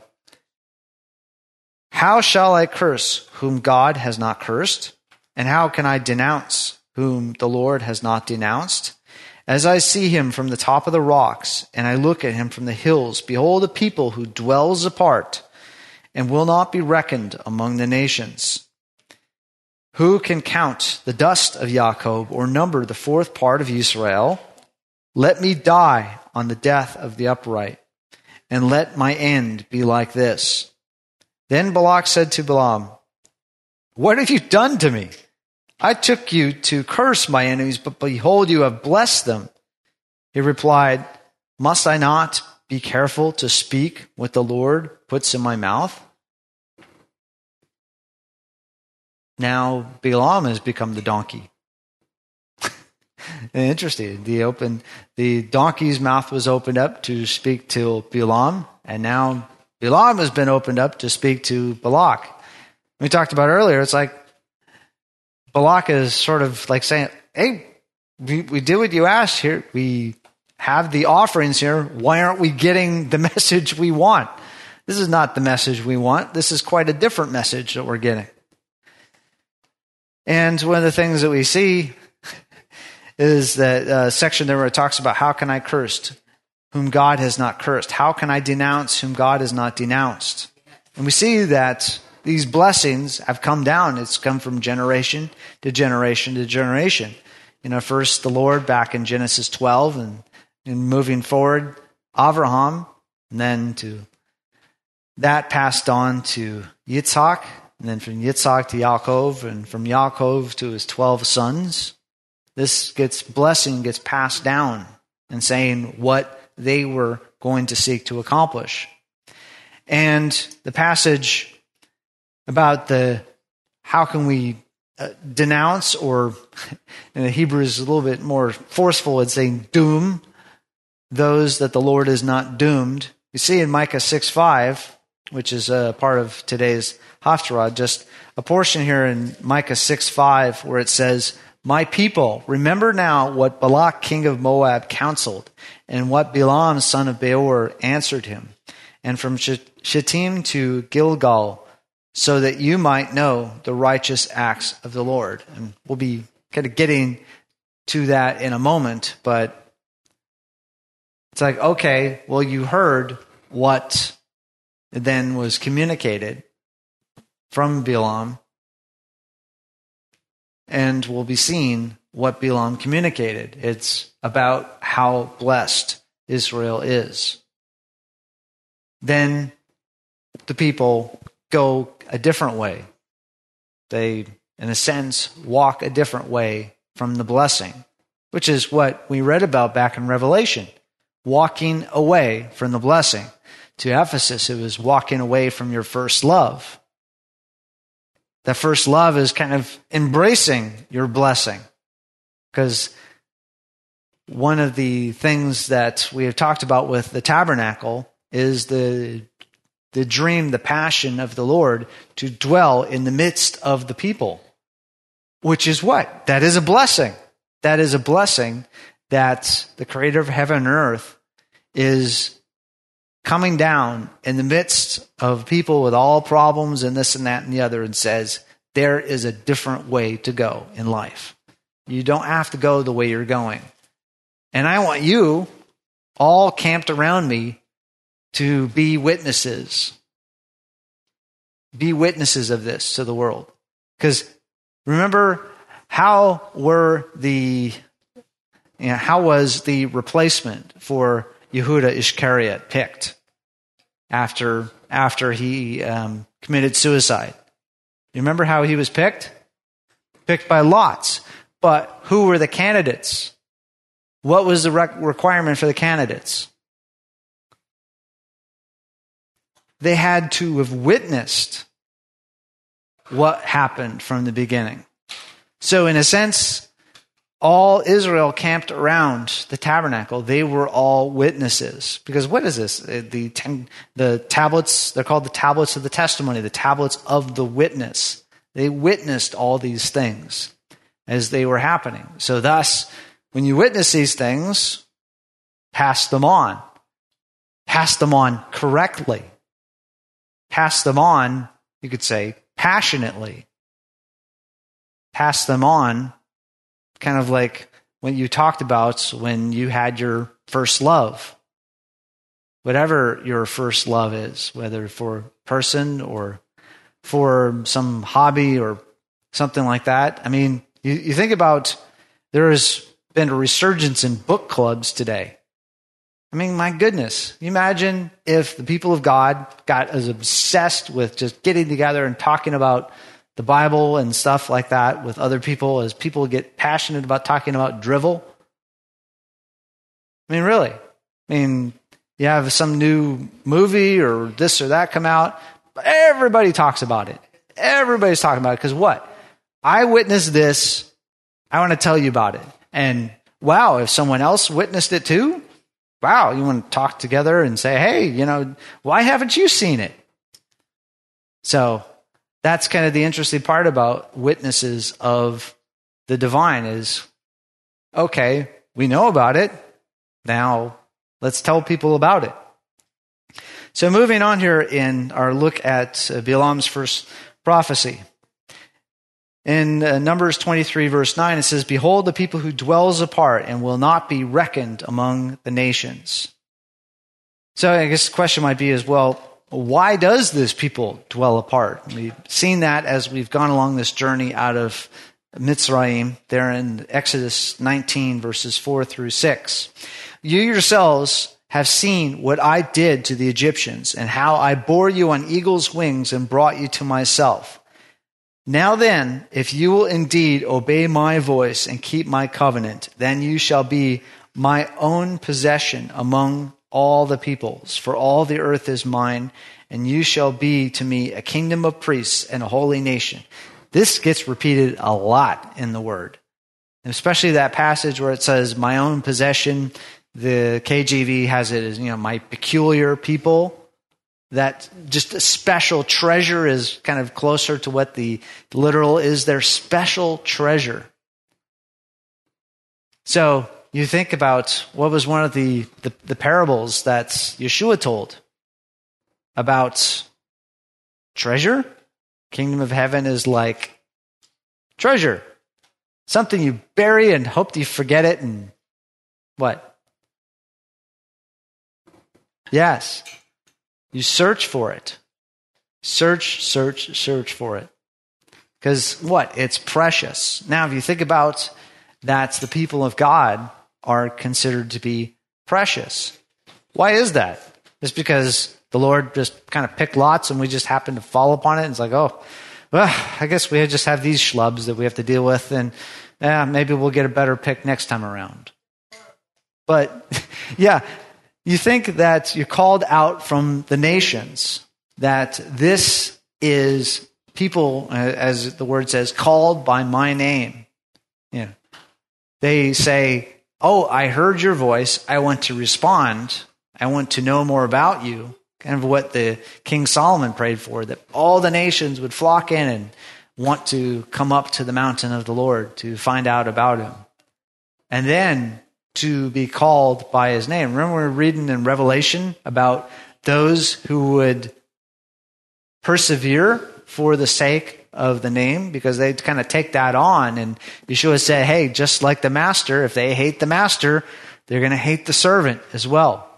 How shall I curse whom God has not cursed? And how can I denounce whom the Lord has not denounced? As I see him from the top of the rocks, and I look at him from the hills, behold, a people who dwells apart and will not be reckoned among the nations. Who can count the dust of Jacob or number the fourth part of Israel? Let me die on the death of the upright, and let my end be like this. Then Balak said to Balaam, what have you done to me? I took you to curse my enemies, but behold, you have blessed them. He replied, must I not be careful to speak what the Lord puts in my mouth? Now Balaam has become the donkey. Interesting. The open, the donkey's mouth was opened up to speak to Balaam, and now Balaam has been opened up to speak to Balak. We talked about earlier, it's like Balak is sort of like saying, hey, we, we did what you asked here. We have the offerings here. Why aren't we getting the message we want? This is not the message we want. This is quite a different message that we're getting. And one of the things that we see is that uh, section there where it talks about how can I curse whom God has not cursed? How can I denounce whom God has not denounced? And we see that these blessings have come down. It's come from generation to generation to generation. You know, first the Lord back in Genesis twelve, and, and moving forward, Abraham, and then to that passed on to Yitzhak, and then from Yitzhak to Yaakov, and from Yaakov to his twelve sons. This gets blessing gets passed down and saying what they were going to seek to accomplish. And the passage about the how can we uh, denounce, or in the Hebrew is a little bit more forceful in saying doom those that the Lord is not doomed. You see in Micah six five, which is a part of today's Haftarah, just a portion here in Micah six five where it says, my people, remember now what Balak king of Moab counseled, and what Balaam son of Beor answered him, and from Shittim to Gilgal, so that you might know the righteous acts of the Lord. And we'll be kind of getting to that in a moment, but it's like, okay, well, you heard what then was communicated from Balaam, and we'll be seeing what Balaam communicated. It's about how blessed Israel is. Then the people go a different way. They, in a sense, walk a different way from the blessing, which is what we read about back in Revelation. Walking away from the blessing. To Ephesus, it was walking away from your first love. That first love is kind of embracing your blessing. Because one of the things that we have talked about with the tabernacle is the, the dream, the passion of the Lord to dwell in the midst of the people. Which is what? That is a blessing. That is a blessing that the Creator of heaven and earth is coming down in the midst of people with all problems and this and that and the other, and says, there is a different way to go in life. You don't have to go the way you're going. And I want you all camped around me to be witnesses. Be witnesses of this to the world. Because remember, how were the, you know, how was the replacement for Yehuda Ishkariot picked after after he um, committed suicide? You remember how he was picked? Picked by lots. But who were the candidates? What was the rec- requirement for the candidates? They had to have witnessed what happened from the beginning. So in a sense, all Israel camped around the tabernacle. They were all witnesses. Because what is this? The ten, the tablets, they're called the tablets of the testimony, the tablets of the witness. They witnessed all these things as they were happening. So thus, when you witness these things, pass them on. pass them on correctly, pass them on, you could say, passionately, pass them on kind of like when you talked about when you had your first love. Whatever your first love is, whether for a person or for some hobby or something like that. I mean, you, you think about, there has been a resurgence in book clubs today. I mean, my goodness, you imagine if the people of God got as obsessed with just getting together and talking about the Bible and stuff like that with other people as people get passionate about talking about drivel. I mean, really. I mean, you have some new movie or this or that come out, everybody talks about it. Everybody's talking about it because what? I witnessed this. I want to tell you about it. And wow, if someone else witnessed it too, wow, you want to talk together and say, hey, you know, why haven't you seen it? So that's kind of the interesting part about witnesses of the divine is, okay, we know about it. Now let's tell people about it. So moving on here in our look at uh, Balaam's first prophecy. In uh, Numbers twenty-three, verse nine, it says, behold, the people who dwells apart and will not be reckoned among the nations. So I guess the question might be as well, why does this people dwell apart? We've seen that as we've gone along this journey out of Mitzrayim, there in Exodus nineteen, verses four through six. You yourselves have seen what I did to the Egyptians and how I bore you on eagle's wings and brought you to myself. Now then, if you will indeed obey my voice and keep my covenant, then you shall be my own possession among all the peoples, for all the earth is mine, and you shall be to me a kingdom of priests and a holy nation. This gets repeated a lot in the Word, and especially that passage where it says, my own possession. The K J V has it as, you know, my peculiar people. That just a special treasure is kind of closer to what the literal is, their special treasure. So you think about what was one of the, the, the parables that Yeshua told about treasure. Kingdom of heaven is like treasure. Something you bury and hope you forget it and what? Yes. You search for it. Search, search, search for it. Because what? It's precious. Now, if you think about that, the people of God are considered to be precious. Why is that? It's because the Lord just kind of picked lots and we just happen to fall upon it. And it's like, oh, well, I guess we just have these schlubs that we have to deal with. And yeah, maybe we'll get a better pick next time around. But yeah, you think that you're called out from the nations, that this is people, as the word says, called by my name. Yeah. They say, oh, I heard your voice. I want to respond. I want to know more about you. Kind of what the King Solomon prayed for, that all the nations would flock in and want to come up to the mountain of the Lord to find out about him. And then to be called by his name. Remember we were reading in Revelation about those who would persevere for the sake of the name, because they'd kind of take that on. And Yeshua said, hey, just like the master, if they hate the master, they're going to hate the servant as well.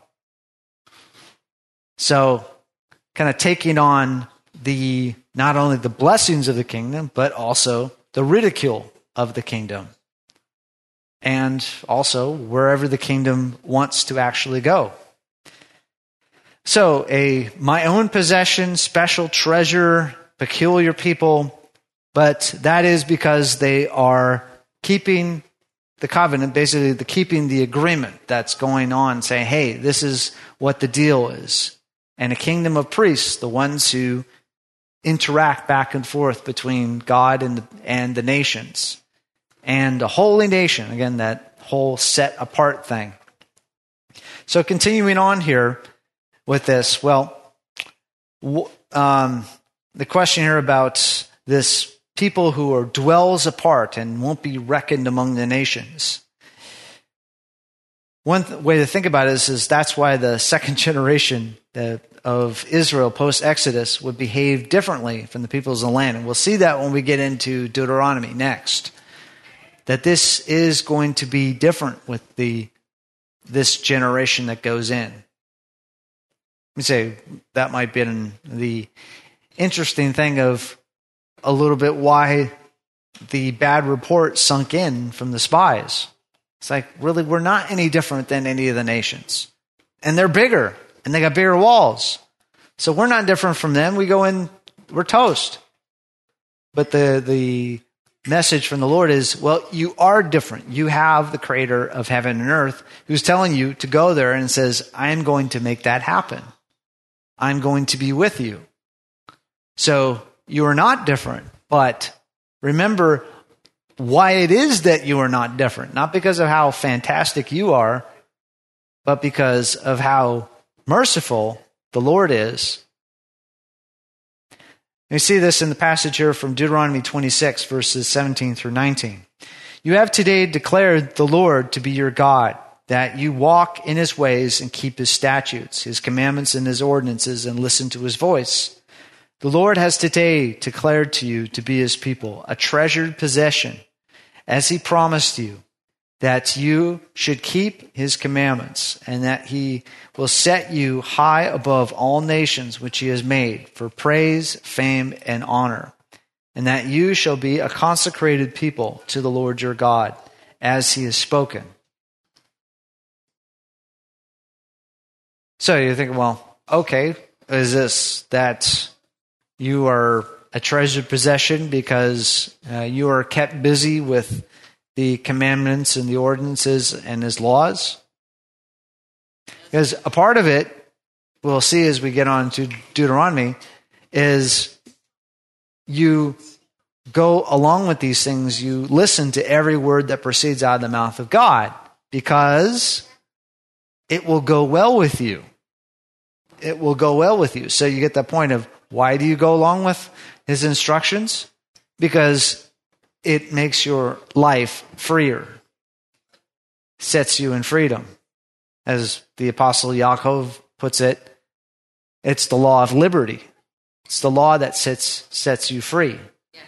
So kind of taking on the not only the blessings of the kingdom, but also the ridicule of the kingdom. And also wherever the kingdom wants to actually go. So a my own possession, special treasure, peculiar people, but that is because they are keeping the covenant, basically the keeping the agreement that's going on, saying, hey, this is what the deal is. And a kingdom of priests, the ones who interact back and forth between God and the, and the nations. And a holy nation, again, that whole set apart thing. So continuing on here with this, well, um, the question here about this people who are dwells apart and won't be reckoned among the nations. one th- way to think about it is, is that's why the second generation uh, of Israel post-Exodus would behave differently from the peoples of the land. And we'll see that when we get into Deuteronomy next, that this is going to be different with the this generation that goes in. Let me say, that might be an, the interesting thing of a little bit why the bad report sunk in from the spies. It's like, really, we're not any different than any of the nations. And they're bigger, and they got bigger walls. So we're not different from them. We go in, we're toast. But the the message from the Lord is, well, you are different. You have the creator of heaven and earth who's telling you to go there and says, I am going to make that happen. I'm going to be with you. So you are not different, but remember why it is that you are not different. Not because of how fantastic you are, but because of how merciful the Lord is. We see this in the passage here from Deuteronomy twenty-six, verses seventeen through nineteen. You have today declared the Lord to be your God, that you walk in his ways and keep his statutes, his commandments and his ordinances, and listen to his voice. The Lord has today declared to you to be his people, a treasured possession, as he promised you, that you should keep his commandments, and that he will set you high above all nations which he has made, for praise, fame, and honor, and that you shall be a consecrated people to the Lord your God, as he has spoken. So you think, well, okay, is this that you are a treasured possession because uh, you are kept busy with the commandments and the ordinances and his laws? Because a part of it, we'll see as we get on to Deuteronomy, is you go along with these things, you listen to every word that proceeds out of the mouth of God, because it will go well with you. It will go well with you. So you get that point of, why do you go along with his instructions? Because it makes your life freer, sets you in freedom. As the Apostle Yaakov puts it, it's the law of liberty. It's the law that sets sets you free.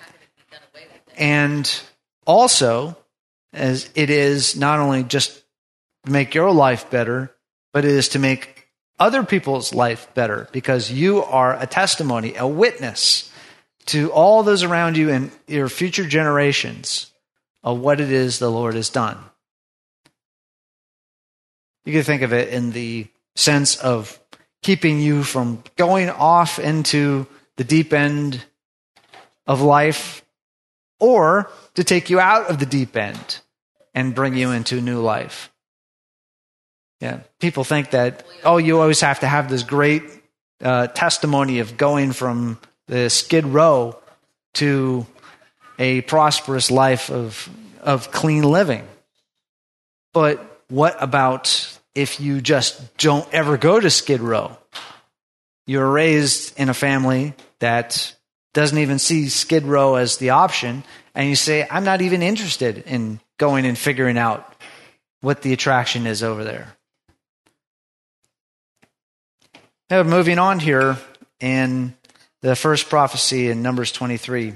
And also, as it is not only just to make your life better, but it is to make other people's life better, because you are a testimony, a witness to all those around you and your future generations of what it is the Lord has done. You can think of it in the sense of keeping you from going off into the deep end of life, or to take you out of the deep end and bring you into new life. Yeah, people think that, oh, you always have to have this great uh, testimony of going from the skid row to a prosperous life of of clean living. But what about if you just don't ever go to skid row? You're raised in a family that doesn't even see skid row as the option, and you say, I'm not even interested in going and figuring out what the attraction is over there. Now, moving on here in the first prophecy in Numbers twenty-three.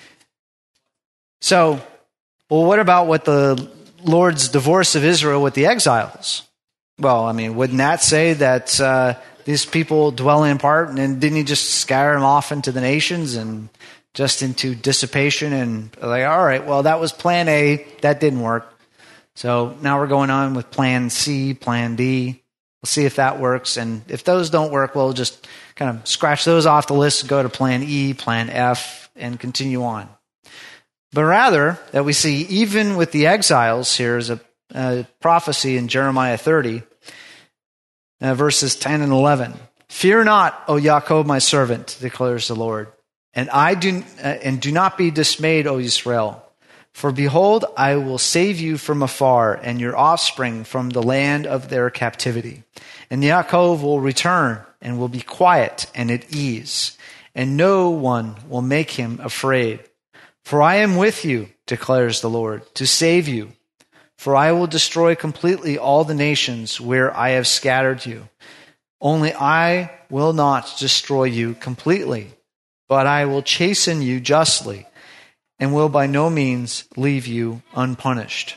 So, well, what about what the Lord's divorce of Israel with the exiles? Well, I mean, wouldn't that say that uh, these people dwell in part, and then didn't he just scatter them off into the nations and just into dissipation? And like, all right, well, that was plan A. That didn't work. So now we're going on with plan C, plan D. We'll see if that works. And if those don't work, we'll just kind of scratch those off the list and go to plan E, plan F, and continue on. But rather, that we see even with the exiles, here is a, a prophecy in Jeremiah thirty, uh, verses ten and eleven. Fear not, O Yaakov, my servant, declares the Lord, and I do uh, and do not be dismayed, O Israel. For behold, I will save you from afar, and your offspring from the land of their captivity. And Yaakov will return, and will be quiet and at ease, and no one will make him afraid. For I am with you, declares the Lord, to save you. For I will destroy completely all the nations where I have scattered you. Only I will not destroy you completely, but I will chasten you justly, and will by no means leave you unpunished.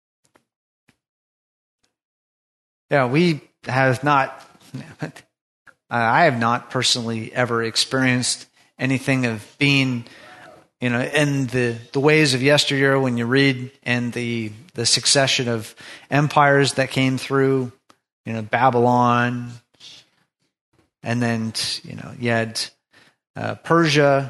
Yeah, we have not, I have not personally ever experienced anything of being, you know, in the, the ways of yesteryear when you read and the, the succession of empires that came through, you know, Babylon, and then, you know, you had uh, Persia,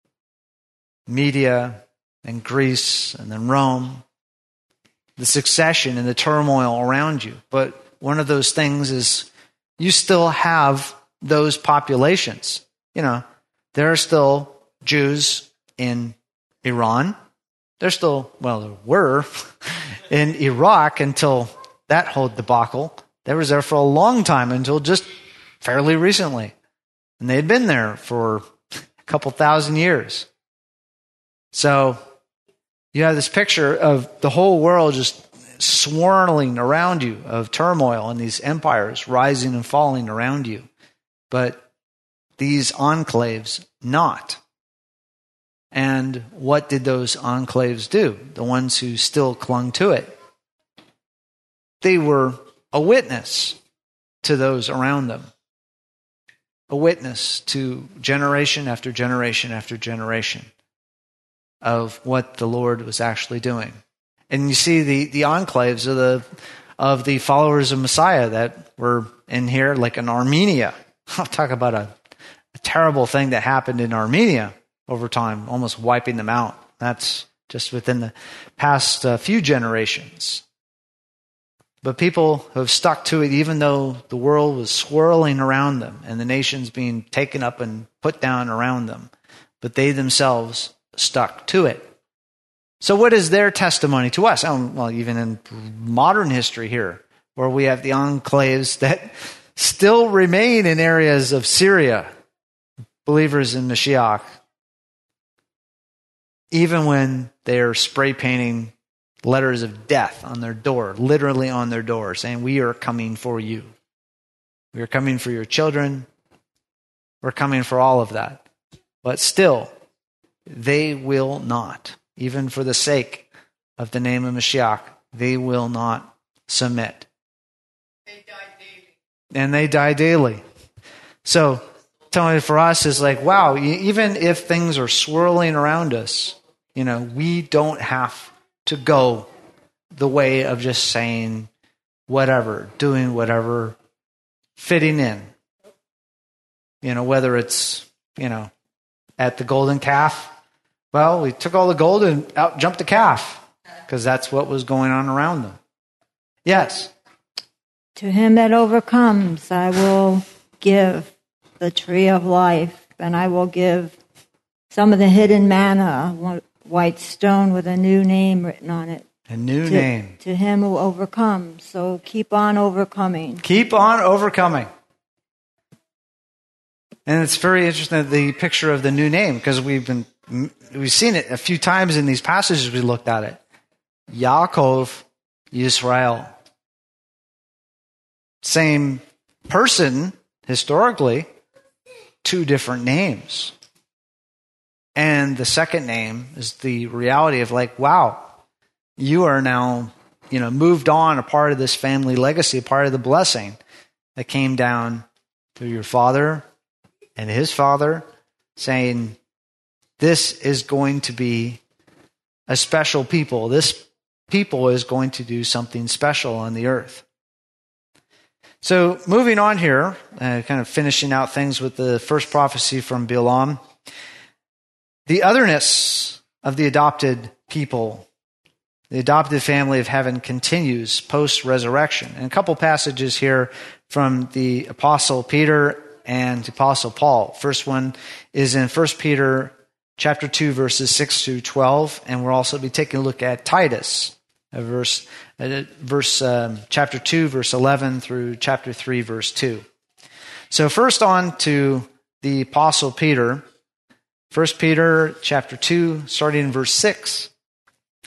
Media, and Greece, and then Rome, the succession and the turmoil around you. But one of those things is you still have those populations. You know, there are still Jews in Iran. There's still, well, there were in Iraq until that whole debacle. They was there for a long time until just fairly recently. And they had been there for a couple thousand years. So you have this picture of the whole world just swirling around you of turmoil and these empires rising and falling around you. But these enclaves not. And what did those enclaves do? The ones who still clung to it. They were a witness to those around them. A witness to generation after generation after generation of what the Lord was actually doing. And you see the, the enclaves of the of the followers of Messiah that were in here, like in Armenia. I'll talk about a, a terrible thing that happened in Armenia over time, almost wiping them out. That's just within the past uh, few generations. But people have stuck to it even though the world was swirling around them and the nations being taken up and put down around them. But they themselves stuck to it. So what is their testimony to us? Um, well, even in modern history here, where we have the enclaves that still remain in areas of Syria, believers in Mashiach, even when they're spray painting letters of death on their door, literally on their door, saying, we are coming for you. We are coming for your children. We're coming for all of that. But still, they will not, even for the sake of the name of Mashiach, they will not submit. They die daily. And they die daily. So, telling it for us is like, wow, even if things are swirling around us, you know, we don't have to go the way of just saying whatever, doing whatever, fitting in. You know, whether it's, you know, at the golden calf, well, we took all the gold and out jumped the calf because that's what was going on around them. Yes. To him that overcomes, I will give the tree of life, and I will give some of the hidden manna, white stone with a new name written on it. A new to, name. To him who overcomes. So keep on overcoming. Keep on overcoming. And it's very interesting, the picture of the new name, because we've been we've seen it a few times in these passages we looked at it. Yaakov, Yisrael. Same person, historically, two different names. And the second name is the reality of like, wow, you are now, you know, moved on, a part of this family legacy, a part of the blessing that came down through your father and his father, saying, this is going to be a special people. This people is going to do something special on the earth. So moving on here, uh, kind of finishing out things with the first prophecy from Balaam. The otherness of the adopted people, the adopted family of heaven, continues post-resurrection. And a couple passages here from the Apostle Peter and the Apostle Paul. First one is in First Peter chapter two, verses six through twelve, and we'll also be taking a look at Titus, a verse, a verse um, chapter two, verse eleven through chapter three, verse two. So first on to the Apostle Peter. First Peter chapter two, starting in verse six.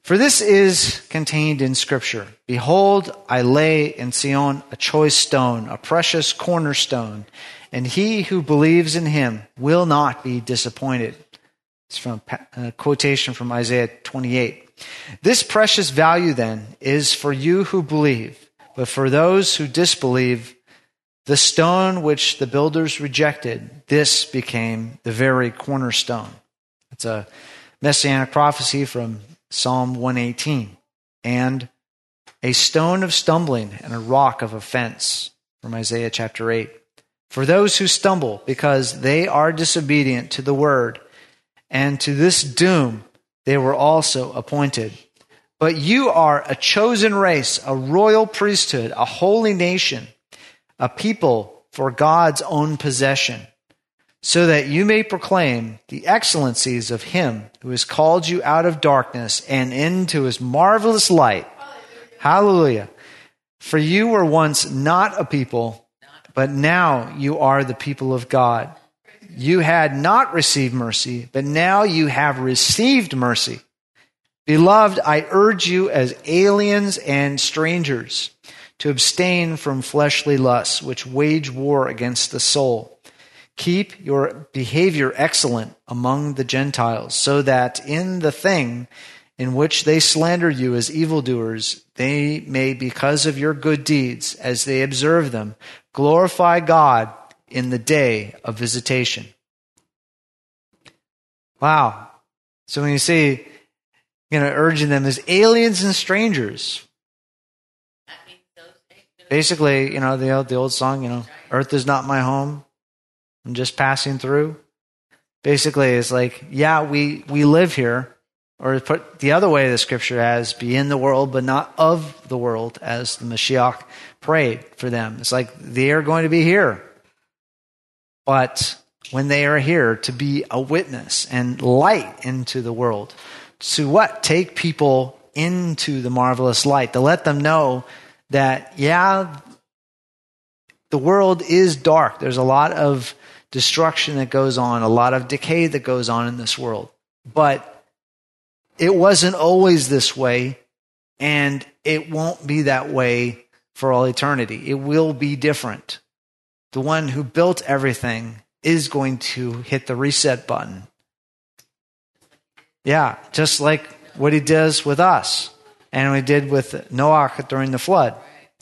For this is contained in Scripture. Behold, I lay in Sion a choice stone, a precious cornerstone, and he who believes in him will not be disappointed. It's from a quotation from Isaiah twenty-eight. This precious value, then, is for you who believe, but for those who disbelieve, the stone which the builders rejected, this became the very cornerstone. It's a messianic prophecy from Psalm one eighteen. And a stone of stumbling and a rock of offense from Isaiah chapter eight. For those who stumble because they are disobedient to the word, and to this doom they were also appointed. But you are a chosen race, a royal priesthood, a holy nation, a people for God's own possession, so that you may proclaim the excellencies of him who has called you out of darkness and into his marvelous light. Hallelujah. For you were once not a people, but now you are the people of God. You had not received mercy, but now you have received mercy. Beloved, I urge you as aliens and strangers to abstain from fleshly lusts, which wage war against the soul. Keep your behavior excellent among the Gentiles, so that in the thing in which they slander you as evildoers, they may, because of your good deeds, as they observe them, glorify God in the day of visitation. Wow. So when you say, you know, urging them as aliens and strangers, basically, you know, the old, the old song, you know, earth is not my home, I'm just passing through. Basically, it's like, yeah, we, we live here, or put the other way the scripture has, be in the world, but not of the world, as the Mashiach prayed for them. It's like they are going to be here. But when they are here, to be a witness and light into the world. To what? Take people into the marvelous light. To let them know that, yeah, the world is dark. There's a lot of destruction that goes on, a lot of decay that goes on in this world. But it wasn't always this way, and it won't be that way for all eternity. It will be different. The one who built everything is going to hit the reset button. Yeah, just like what he does with us, and we did with Noah during the flood.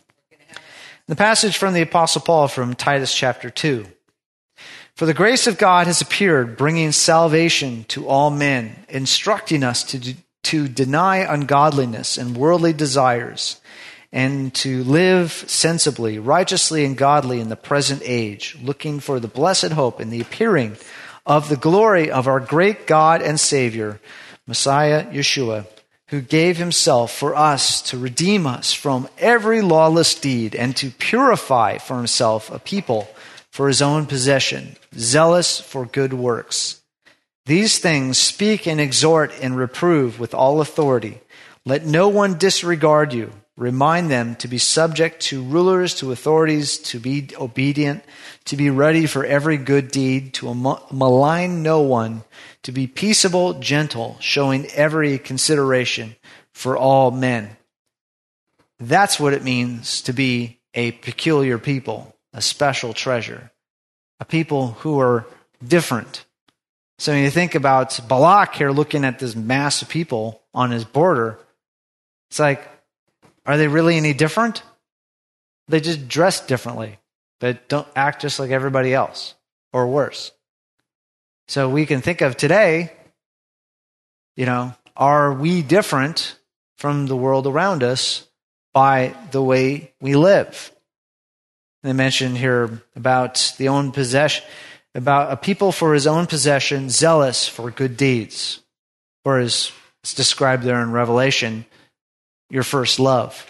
The passage from the Apostle Paul from Titus chapter two. For the grace of God has appeared, bringing salvation to all men, instructing us to, to deny ungodliness and worldly desires, and to live sensibly, righteously, and godly in the present age, looking for the blessed hope and the appearing of the glory of our great God and Savior, Messiah Yeshua, who gave himself for us to redeem us from every lawless deed and to purify for himself a people for his own possession, zealous for good works. These things speak and exhort and reprove with all authority. Let no one disregard you. Remind them to be subject to rulers, to authorities, to be obedient, to be ready for every good deed, to malign no one, to be peaceable, gentle, showing every consideration for all men. That's what it means to be a peculiar people, a special treasure, a people who are different. So when you think about Balak here looking at this mass of people on his border, it's like, are they really any different? They just dress differently, but don't act just like everybody else, or worse. So we can think of today, you know, are we different from the world around us by the way we live? They mentioned here about the own possession, about a people for his own possession, zealous for good deeds. Or as it's described there in Revelation, your first love.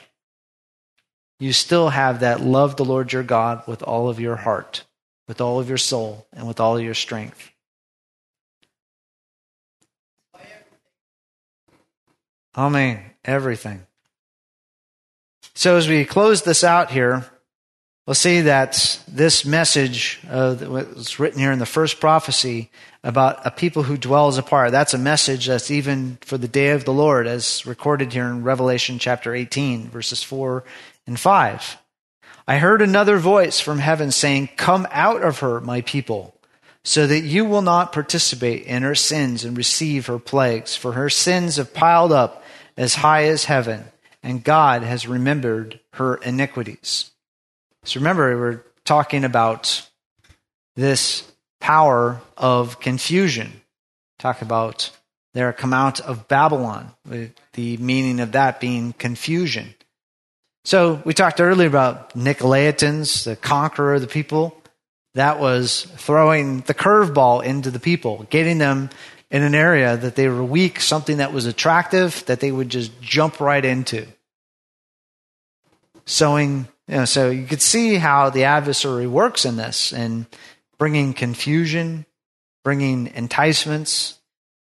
You still have that love the Lord your God with all of your heart, with all of your soul, and with all of your strength. Amen. Everything. So as we close this out here, we'll see that this message uh, that was written here in the first prophecy about a people who dwells apart, that's a message that's even for the day of the Lord, as recorded here in Revelation chapter eighteen, verses four and five. I heard another voice from heaven saying, "Come out of her, my people, so that you will not participate in her sins and receive her plagues. For her sins have piled up as high as heaven, and God has remembered her iniquities." So remember, we're talking about this power of confusion. Talk about there come out of Babylon, with the meaning of that being confusion. So we talked earlier about Nicolaitans, the conqueror of the people. That was throwing the curveball into the people, getting them in an area that they were weak, something that was attractive that they would just jump right into. Sowing, you know, so you could see how the adversary works in this, and bringing confusion, bringing enticements.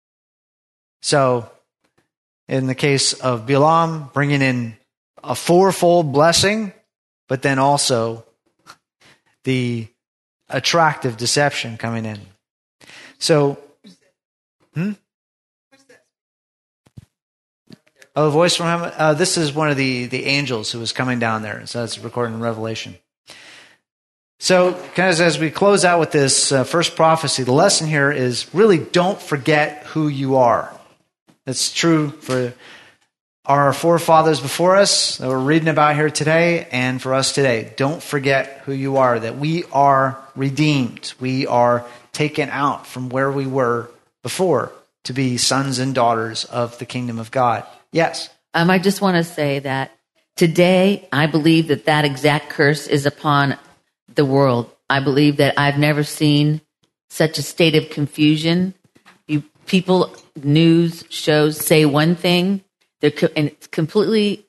So in the case of Balaam, bringing in a fourfold blessing, but then also the attractive deception coming in. So, hmm? Oh, a voice from heaven. Uh, this is one of the, the angels who was coming down there. So that's recorded in Revelation. So, kind of as we close out with this uh, first prophecy, the lesson here is really don't forget who you are. That's true for our forefathers before us that we're reading about here today, and for us today. Don't forget who you are, that we are redeemed. We are taken out from where we were before to be sons and daughters of the kingdom of God. Yes? Um, I just want to say that today I believe that that exact curse is upon the world. I believe that I've never seen such a state of confusion. You, people, news, shows say one thing, they're co- and it's completely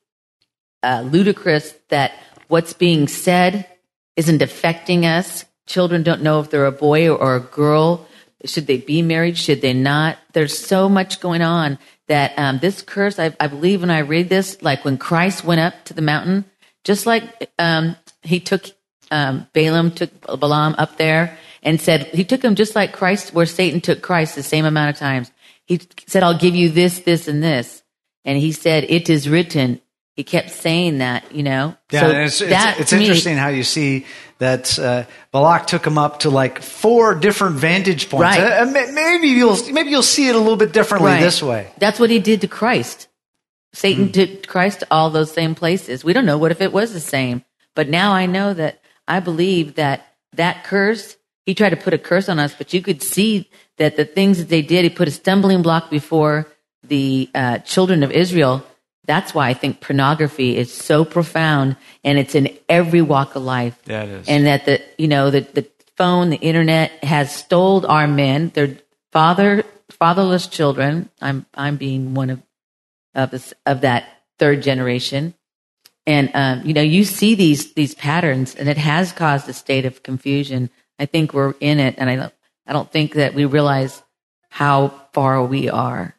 uh, ludicrous that what's being said isn't affecting us. Children don't know if they're a boy or, or a girl. Should they be married? Should they not? There's so much going on that um, this curse, I, I believe when I read this, like when Christ went up to the mountain, just like um, he took um, Balaam, took Balaam up there and said, he took him just like Christ, where Satan took Christ the same amount of times. He said, I'll give you this, this, and this. And he said, it is written. He kept saying that, you know. Yeah, so and it's, that, it's, it's me, interesting how you see that uh, Balak took him up to like four different vantage points. Right. Uh, maybe you'll maybe you'll see it a little bit differently right. this way. That's what he did to Christ. Satan mm. did Christ to all those same places. We don't know what if it was the same. But now I know that I believe that that curse, he tried to put a curse on us, but you could see that the things that they did, he put a stumbling block before the uh, children of Israel. That's why I think pornography is so profound, and it's in every walk of life. Yeah, it is. And that the you know the the phone, the internet has stole our men. They're father fatherless children. I'm I'm being one of of this, of that third generation, and um, you know you see these these patterns, and it has caused a state of confusion. I think we're in it, and I don't I don't think that we realize how far we are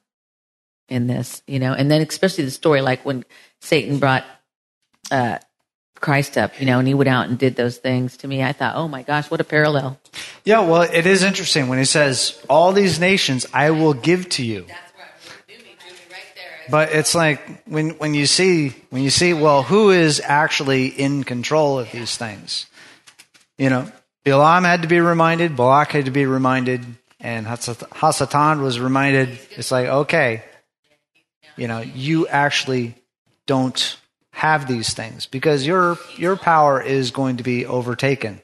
in this, you know, and then especially the story like when Satan brought uh, Christ up, you know, and he went out and did those things. To me, I thought, oh my gosh, what a parallel. Yeah, well, it is interesting when he says, all these nations I will give to you. That's right. Do me, do me right there. But it's like when when you see when you see, well, who is actually in control of these things? You know, Balaam had to be reminded, Balak had to be reminded, and Hasatan was reminded. It's like, okay, you know, you actually don't have these things because your your power is going to be overtaken.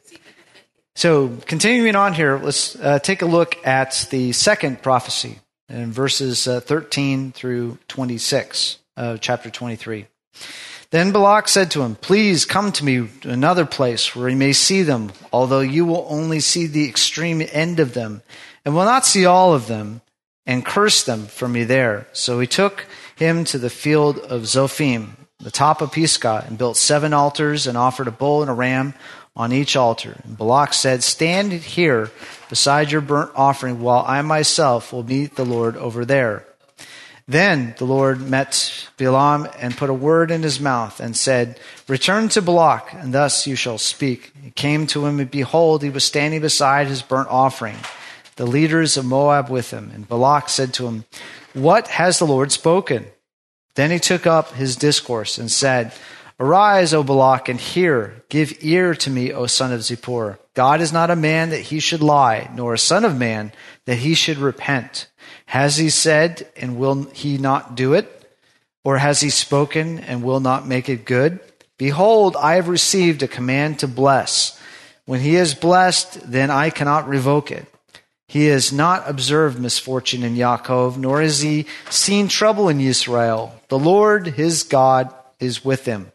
So continuing on here, let's uh, take a look at the second prophecy in verses uh, thirteen through twenty-six of chapter twenty-three. Then Balak said to him, please come to me to another place where you may see them, although you will only see the extreme end of them and will not see all of them, and curse them for me there. So he took him to the field of Zophim, the top of Pisgah, and built seven altars and offered a bull and a ram on each altar. And Balak said, stand here beside your burnt offering while I myself will meet the Lord over there. Then the Lord met Balaam and put a word in his mouth and said, return to Balak, and thus you shall speak. He came to him, and behold, he was standing beside his burnt offering, the leaders of Moab with him. And Balak said to him, what has the Lord spoken? Then he took up his discourse and said, arise, O Balak, and hear. Give ear to me, O son of Zippor. God is not a man that he should lie, nor a son of man that he should repent. Has he said, and will he not do it? Or has he spoken, and will not make it good? Behold, I have received a command to bless. When he is blessed, then I cannot revoke it. He has not observed misfortune in Yaakov, nor has he seen trouble in Israel. The Lord, his God, is with him.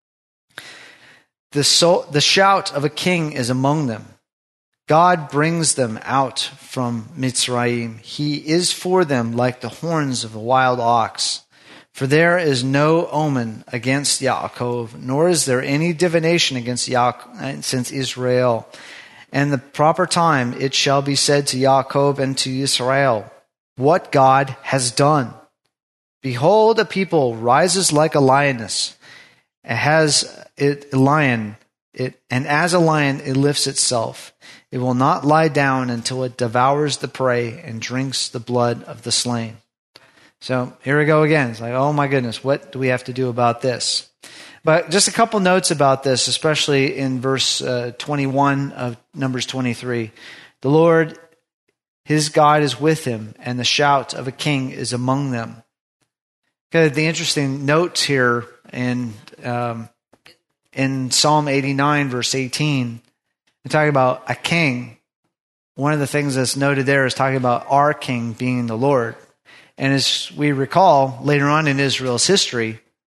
The, so, the shout of a king is among them. God brings them out from Mitzrayim. He is for them like the horns of a wild ox. For there is no omen against Yaakov, nor is there any divination against Yaakov, since Israel. And the proper time it shall be said to Yaakov and to Israel, what God has done. Behold, a people rises like a lioness. It has it, a lion, it, and as a lion it lifts itself. It will not lie down until it devours the prey and drinks the blood of the slain. So here we go again. It's like, oh my goodness, what do we have to do about this? But just a couple notes about this, especially in verse uh, twenty-one of Numbers twenty-three. The Lord, his God, is with him, and the shout of a king is among them. Okay, the interesting notes here in um, in Psalm eighty-nine, verse eighteen, we're talking about a king. One of the things that's noted there is talking about our king being the Lord. And as we recall, later on in Israel's history,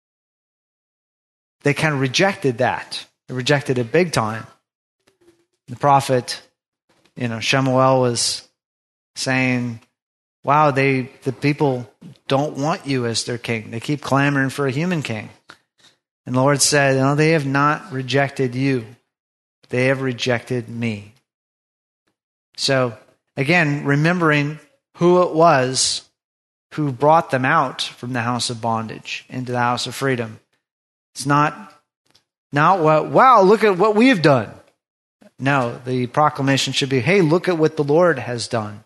they kind of rejected that. They rejected it big time. The prophet, you know, Shemuel was saying, wow, they the people don't want you as their king. They keep clamoring for a human king. And the Lord said, no, they have not rejected you. They have rejected me. So, again, remembering who it was who brought them out from the house of bondage into the house of freedom. It's not, not what, wow, look at what we've done. No, the proclamation should be, hey, look at what the Lord has done.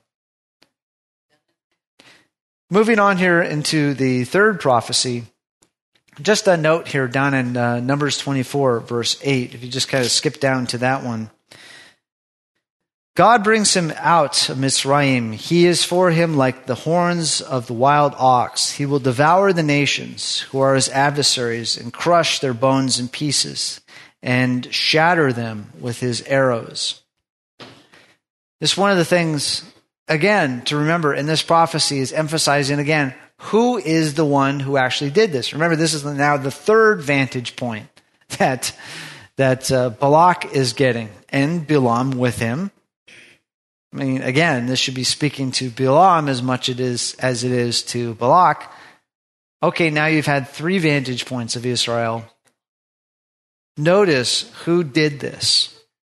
Moving on here into the third prophecy, just a note here down in uh, Numbers twenty-four, verse eight, if you just kind of skip down to that one. God brings him out of Mitzrayim. He is for him like the horns of the wild ox. He will devour the nations who are his adversaries and crush their bones in pieces and shatter them with his arrows. This is one of the things, again, to remember in this prophecy is emphasizing again, who is the one who actually did this? Remember, this is now the third vantage point that, that uh, Balak is getting, and Balaam with him. I mean, again, this should be speaking to Balaam as much it is, as it is to Balak. Okay, now you've had three vantage points of Israel. Notice who did this.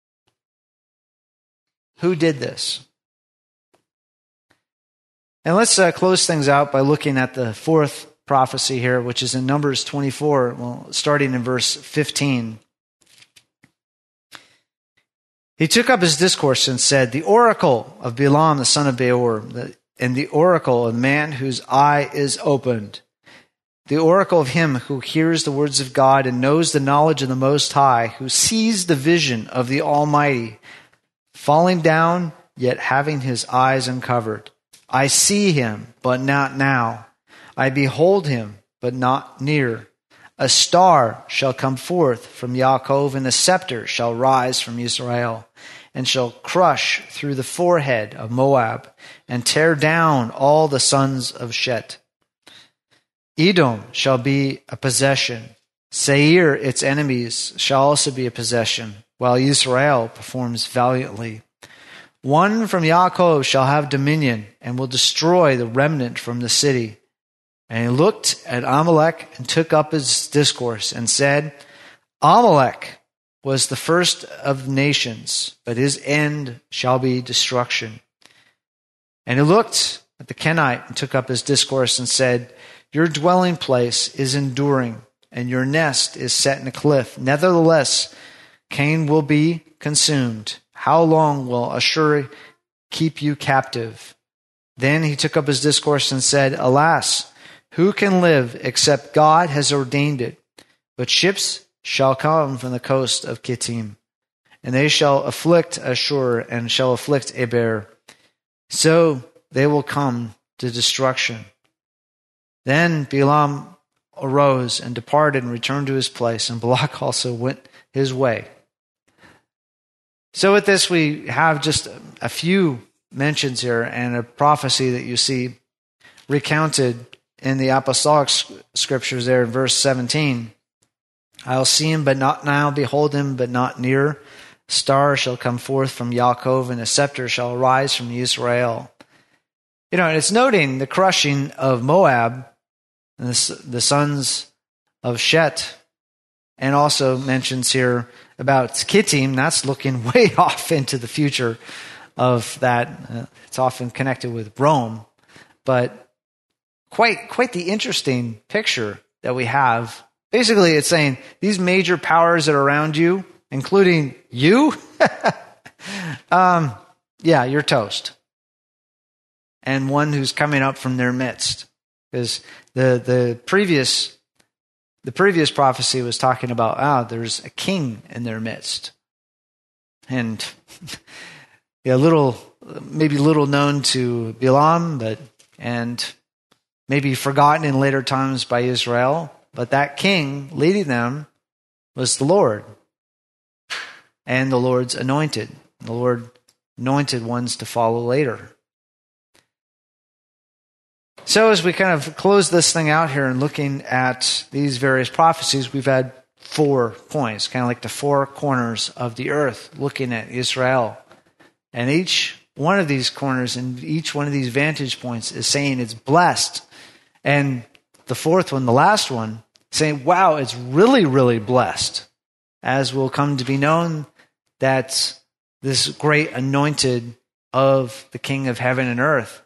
Who did this? And let's uh, close things out by looking at the fourth prophecy here, which is in Numbers twenty-four, well, starting in verse fifteen. He took up his discourse and said, the oracle of Balaam, the son of Beor, and the oracle of the man whose eye is opened, the oracle of him who hears the words of God and knows the knowledge of the Most High, who sees the vision of the Almighty, falling down, yet having his eyes uncovered. I see him, but not now. I behold him, but not near. A star shall come forth from Yaakov, and a scepter shall rise from Israel, and shall crush through the forehead of Moab, and tear down all the sons of Shet. Edom shall be a possession. Seir, its enemies, shall also be a possession, while Israel performs valiantly. One from Yaakov shall have dominion, and will destroy the remnant from the city. And he looked at Amalek and took up his discourse and said, Amalek was the first of nations, but his end shall be destruction. And he looked at the Kenite and took up his discourse and said, your dwelling place is enduring, and your nest is set in a cliff. Nevertheless, Cain will be consumed. How long will Ashur keep you captive? Then he took up his discourse and said, alas, who can live except God has ordained it? But ships shall come from the coast of Kittim, and they shall afflict Ashur and shall afflict Eber. So they will come to destruction. Then Balaam arose and departed and returned to his place, and Balak also went his way. So with this, we have just a few mentions here and a prophecy that you see recounted in the apostolic scriptures there in verse seventeen. I'll see him, but not now. Behold him, but not near. A star shall come forth from Yaakov, and a scepter shall arise from Israel. You know, and it's noting the crushing of Moab and the, the sons of Shet, and also mentions here about Kittim. That's looking way off into the future of that. Uh, it's often connected with Rome, but quite quite the interesting picture that we have. Basically, it's saying these major powers that are around you, including you, um, yeah, you're toast. And one who's coming up from their midst. Because the the previous the previous prophecy was talking about, ah, there's a king in their midst. And yeah, little maybe little known to Balaam, but and maybe forgotten in later times by Israel. But that king leading them was the Lord. And the Lord's anointed. The Lord anointed ones to follow later. So as we kind of close this thing out here and looking at these various prophecies, we've had four points, kind of like the four corners of the earth, looking at Israel. And each one of these corners and each one of these vantage points is saying it's blessed. And the fourth one, the last one, saying, wow, it's really, really blessed. As will come to be known that this great anointed of the King of heaven and earth,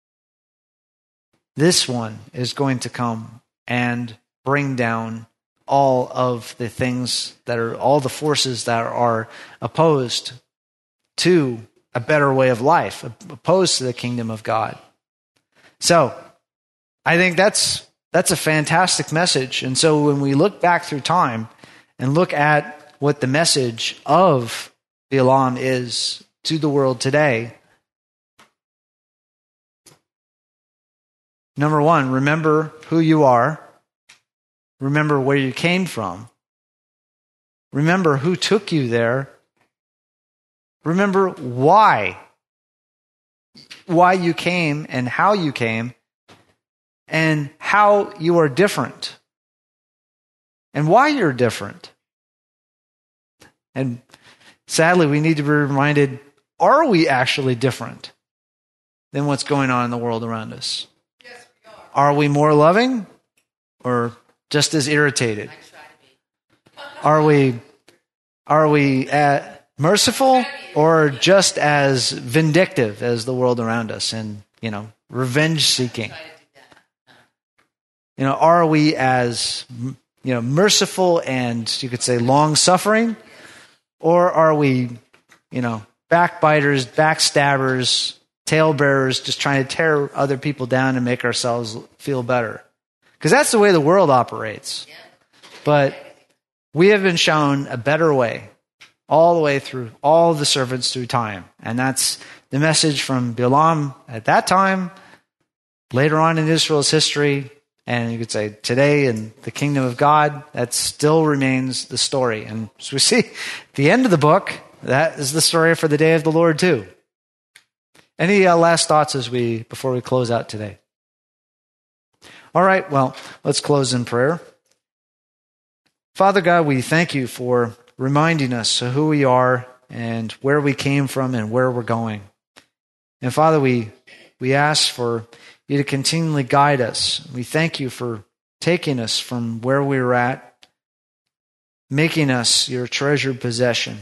this one is going to come and bring down all of the things that are, all the forces that are opposed to a better way of life, opposed to the kingdom of God. So, I think that's that's a fantastic message. And so when we look back through time and look at what the message of Balaam is to the world today, number one, remember who you are. Remember where you came from. Remember who took you there. Remember why. Why you came and how you came. And how you are different. And why you're different. And sadly, we need to be reminded, are we actually different than what's going on in the world around us? Yes, we are. Are we more loving or just as irritated? Are we are we uh, merciful or just as vindictive as the world around us and, you know, revenge seeking? You know, are we as, you know, merciful and you could say long suffering, or are we, you know, backbiters, backstabbers, talebearers, just trying to tear other people down and make ourselves feel better? Because that's the way the world operates. But we have been shown a better way all the way through all the servants through time. And that's the message from Balaam at that time, later on in Israel's history, and you could say today in the kingdom of God, that still remains the story. And as we see at the end of the book, that is the story for the day of the Lord too. Any uh, last thoughts as we before we close out today? All right, well, let's close in prayer. Father God, we thank you for reminding us of who we are and where we came from and where we're going. And Father, we we ask for you to continually guide us. We thank you for taking us from where we were at, making us your treasured possession.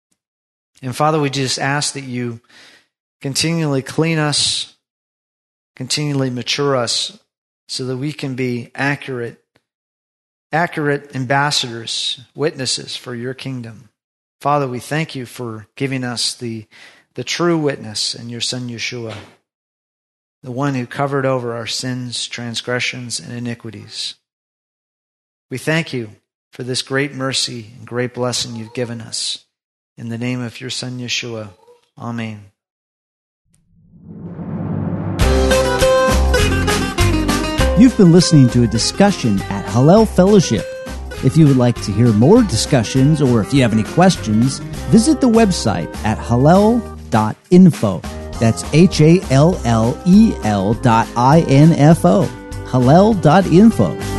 And Father, we just ask that you continually clean us, continually mature us so that we can be accurate, accurate ambassadors, witnesses for your kingdom. Father, we thank you for giving us the, the true witness in your Son Yeshua, the one who covered over our sins, transgressions, and iniquities. We thank you for this great mercy and great blessing you've given us. In the name of your Son, Yeshua. Amen. You've been listening to a discussion at Hallel Fellowship. If you would like to hear more discussions or if you have any questions, visit the website at hallel dot info. That's H A L L E L dot I N F O. hallel dot info.